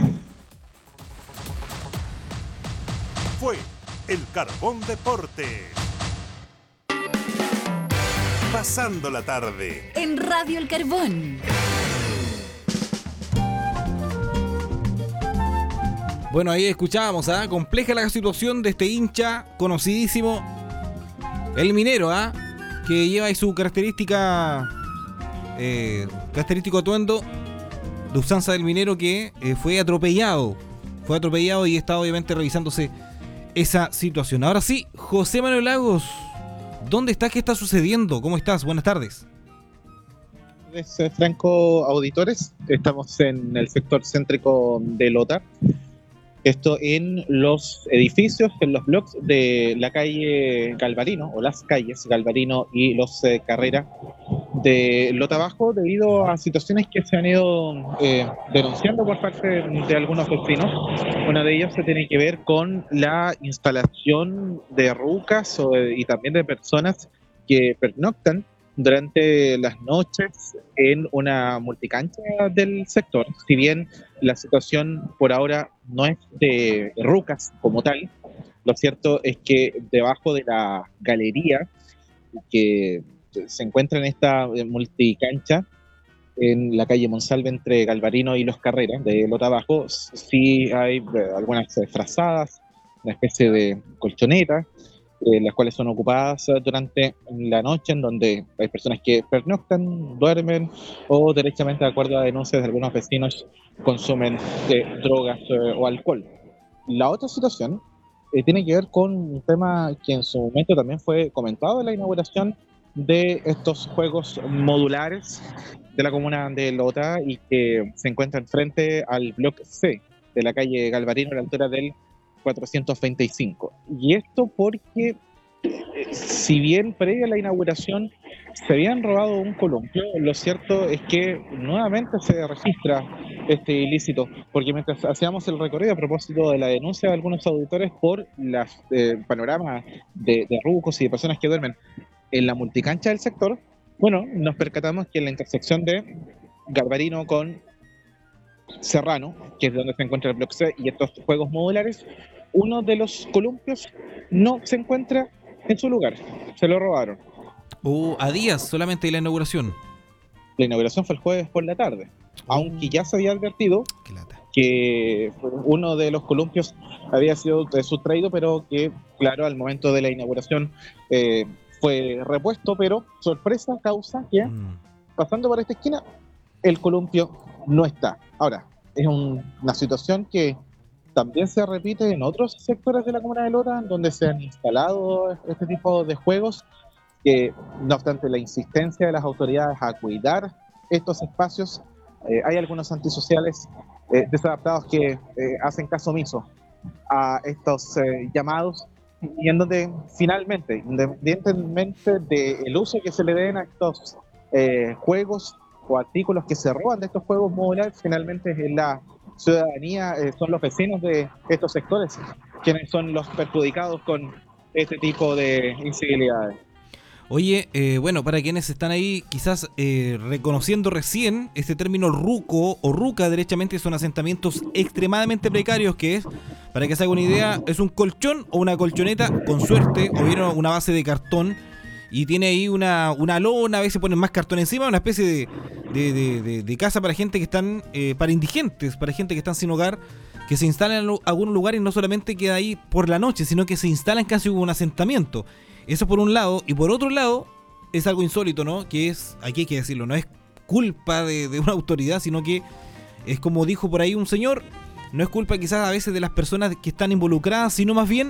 Fue el Carbón Deporte. Pasando la tarde en Radio El Carbón. Bueno, ahí escuchábamos, ¿ah? Compleja la situación de este hincha conocidísimo, el minero, ¿ah? Que lleva ahí su característica, eh, característico atuendo de usanza del minero, que eh, fue atropellado. Fue atropellado y está obviamente revisándose esa situación. Ahora sí, José Manuel Lagos, ¿dónde estás? ¿Qué está sucediendo? ¿Cómo estás? Buenas tardes. Franco auditores, estamos en el sector céntrico de Lota. Esto en los edificios, en los bloques de la calle Galvarino, o las calles Galvarino y los eh, Carrera de Lota Bajo, debido a situaciones que se han ido eh, denunciando por parte de algunos vecinos. Una de ellas se tiene que ver con la instalación de rucas o de- y también de personas que pernoctan durante las noches en una multicancha del sector. Si bien la situación por ahora no es de rucas como tal, lo cierto es que debajo de la galería que se encuentra en esta eh, multicancha en la calle Monsalve entre Galvarino y Los Carreras de Lota Bajo, sí hay eh, algunas eh, frazadas, una especie de colchoneta, eh, las cuales son ocupadas eh, durante la noche, en donde hay personas que pernoctan, duermen o derechamente, de acuerdo a denuncias de algunos vecinos, consumen eh, drogas eh, o alcohol. La otra situación eh, tiene que ver con un tema que en su momento también fue comentado en la inauguración de estos juegos modulares de la comuna de Lota y que se encuentran frente al bloque C de la calle Galvarino a la altura del cuatrocientos veinticinco. Y esto porque, eh, si bien previa a la inauguración se habían robado un columpio, lo cierto es que nuevamente se registra este ilícito, porque mientras hacíamos el recorrido a propósito de la denuncia de algunos auditores por las eh, panoramas de, de rucos y de personas que duermen en la multicancha del sector, bueno, nos percatamos que en la intersección de Galvarino con Serrano, que es donde se encuentra el bloque C y estos juegos modulares, uno de los columpios no se encuentra en su lugar, se lo robaron. Uh, a días solamente de la inauguración. La inauguración fue el jueves por la tarde, aunque ya se había advertido que uno de los columpios había sido eh, sustraído, pero que, claro, al momento de la inauguración eh, fue repuesto, pero sorpresa causa que, pasando por esta esquina, el columpio no está. Ahora, es un- una situación que también se repite en otros sectores de la comuna de Lota, donde se han instalado este tipo de juegos, que no obstante la insistencia de las autoridades a cuidar estos espacios, eh, hay algunos antisociales eh, desadaptados que eh, hacen caso omiso a estos eh, llamados, y en donde finalmente, independientemente del uso que se le den a estos eh, juegos o artículos que se roban de estos juegos modulares, finalmente es la ciudadanía, eh, son los vecinos de estos sectores quienes son los perjudicados con este tipo de incivilidades. Oye, eh, bueno, para quienes están ahí quizás eh, reconociendo recién este término ruco o ruca, derechamente son asentamientos extremadamente precarios, que es, para que se haga una idea, es un colchón o una colchoneta, con suerte, o bien una base de cartón, y tiene ahí una, una lona, a veces ponen más cartón encima, una especie de, de, de, de- de casa para gente que están, eh, para indigentes, para gente que están sin hogar, que se instalan en lu- algunos lugares y no solamente queda ahí por la noche, sino que se instalan casi como un asentamiento. Eso por un lado, y por otro lado, es algo insólito, ¿no? Que es, aquí hay que decirlo, no es culpa de, de una autoridad, sino que es como dijo por ahí un señor, no es culpa quizás a veces de las personas que están involucradas, sino más bien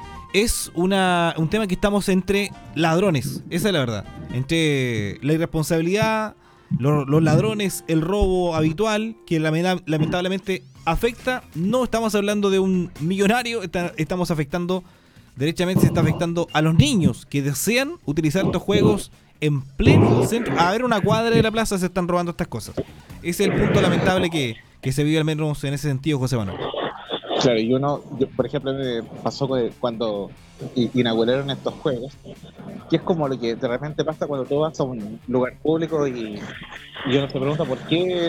es una, un tema que estamos entre ladrones, esa es la verdad, entre la irresponsabilidad, lo- los ladrones, el robo habitual, que lamenta- lamentablemente afecta, no estamos hablando de un millonario, está- estamos afectando, derechamente se está afectando a los niños que desean utilizar estos juegos en pleno centro, a ver una cuadra de la plaza se están robando estas cosas. Ese es el punto lamentable que, que se vive al menos en ese sentido, José Manuel. Claro, y uno, yo, por ejemplo, me pasó que cuando i- inauguraron estos juegos, que es como lo que de repente pasa cuando tú vas a un lugar público y, y uno se pregunta por qué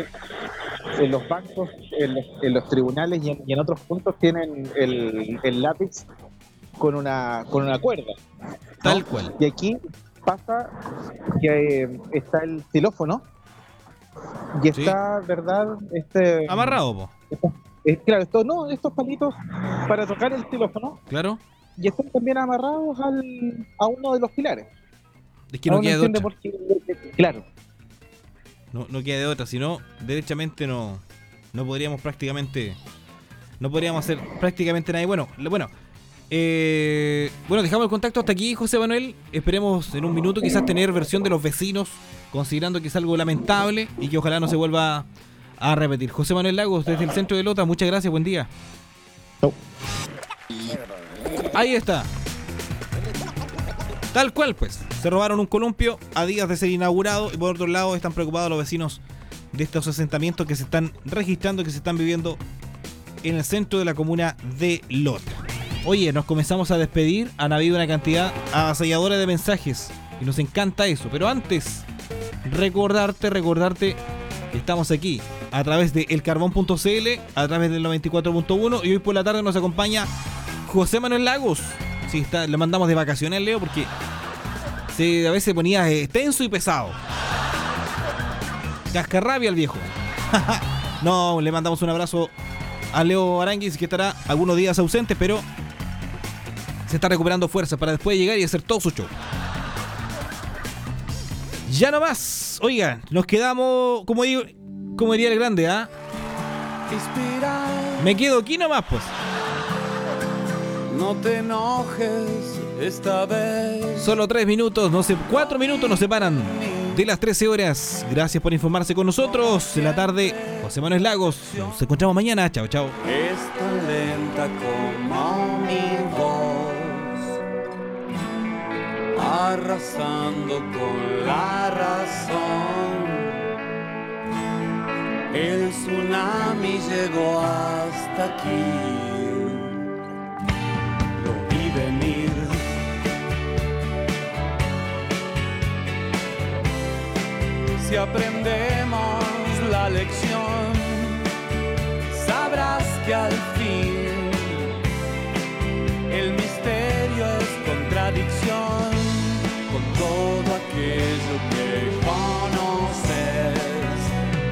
en los bancos, en los, en los tribunales y en, y en otros puntos tienen el, el lápiz con una con una cuerda, ¿no? Tal cual. Y aquí pasa que eh, está el xilófono y está, ¿verdad? Este amarrado, po. Esta- eh, claro, esto, no, estos palitos para tocar el xilófono Claro. y están también amarrados al, a uno de los pilares. Es que no Uno queda de entiende otra. por qué- claro. No, no queda de otra, si no, derechamente no, no podríamos prácticamente, no podríamos hacer prácticamente nada. Y bueno, le- bueno, eh, bueno, dejamos el contacto hasta aquí, José Manuel. Esperemos en un minuto quizás tener versión de los vecinos, considerando que es algo lamentable y que ojalá no se vuelva a repetir. José Manuel Lagos, desde el centro de Lota, muchas gracias, buen día. Ahí está. Tal cual, pues. Se robaron un columpio a días de ser inaugurado y por otro lado están preocupados los vecinos de estos asentamientos que se están registrando, que se están viviendo en el centro de la comuna de Lota. Oye, nos comenzamos a despedir. Han habido una cantidad avasalladora de mensajes y nos encanta eso. Pero antes, recordarte, recordarte que estamos aquí a través de el carbón punto c l, a través del noventa y cuatro punto uno y hoy por la tarde nos acompaña José Manuel Lagos. Sí, está, le mandamos de vacaciones, Leo, porque se, a veces ponía eh, tenso y pesado. Cascarrabia al viejo. No, le mandamos un abrazo a Leo Aranguis, que estará algunos días ausente, pero se está recuperando fuerzas para después llegar y hacer todo su show. Ya no más. Oigan, nos quedamos, como digo, como diría el grande, ¿ah? ¿eh? Me quedo aquí nomás, pues. No te enojes esta vez. Solo tres minutos, no sé, cuatro minutos nos separan de las trece horas. Gracias por informarse con nosotros en la tarde. José Manuel Lagos. Nos encontramos mañana. Chao, chao. Es tan lenta como mi voz, arrasando con la razón. El tsunami llegó hasta aquí. Venir. Si aprendemos la lección, sabrás que al fin el misterio es contradicción con todo aquello que conoces.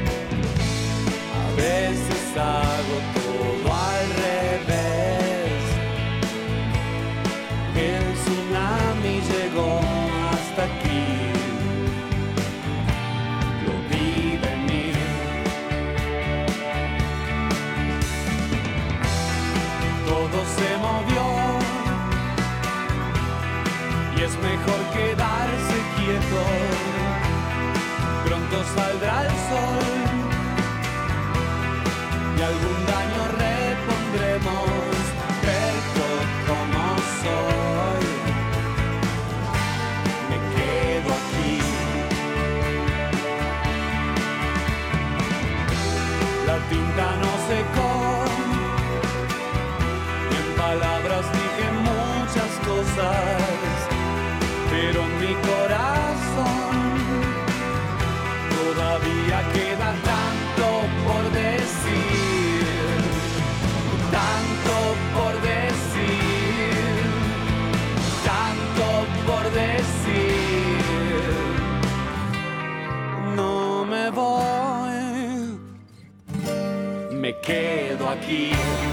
A veces hago todo al revés. El tsunami llegó hasta aquí, lo vi venir. Todo se movió y es mejor quedarse quieto. Pronto saldrá el sol y algún daño repondremos. Perco como soy, me quedo aquí. La tinta no secó, en palabras dije muchas cosas, pero en mi corazón todavía queda tanto por decir, tanto por decir, tanto por decir. No me voy, me quedo aquí.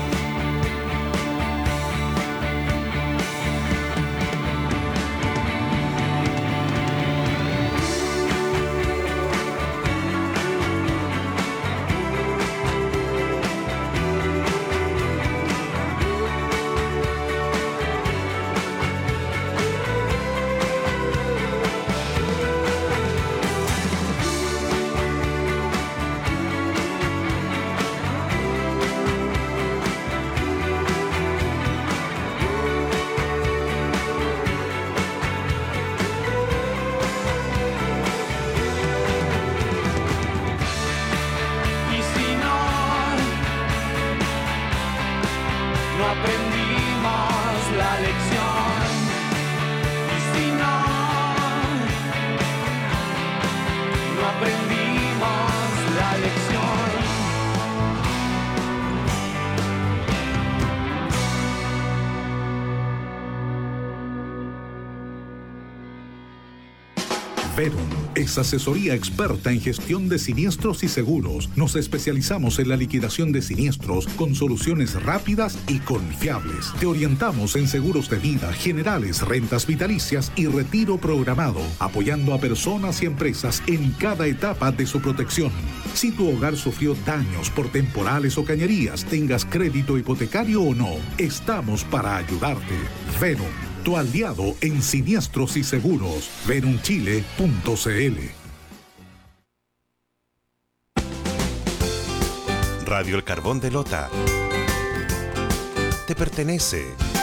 Verum es asesoría experta en gestión de siniestros y seguros. Nos especializamos en la liquidación de siniestros con soluciones rápidas y confiables. Te orientamos en seguros de vida, generales, rentas vitalicias y retiro programado, apoyando a personas y empresas en cada etapa de su protección. Si tu hogar sufrió daños por temporales o cañerías, tengas crédito hipotecario o no, estamos para ayudarte. Verum, tu aliado en siniestros y seguros. verum chile punto c l. Radio El Carbón de Lota. te pertenece.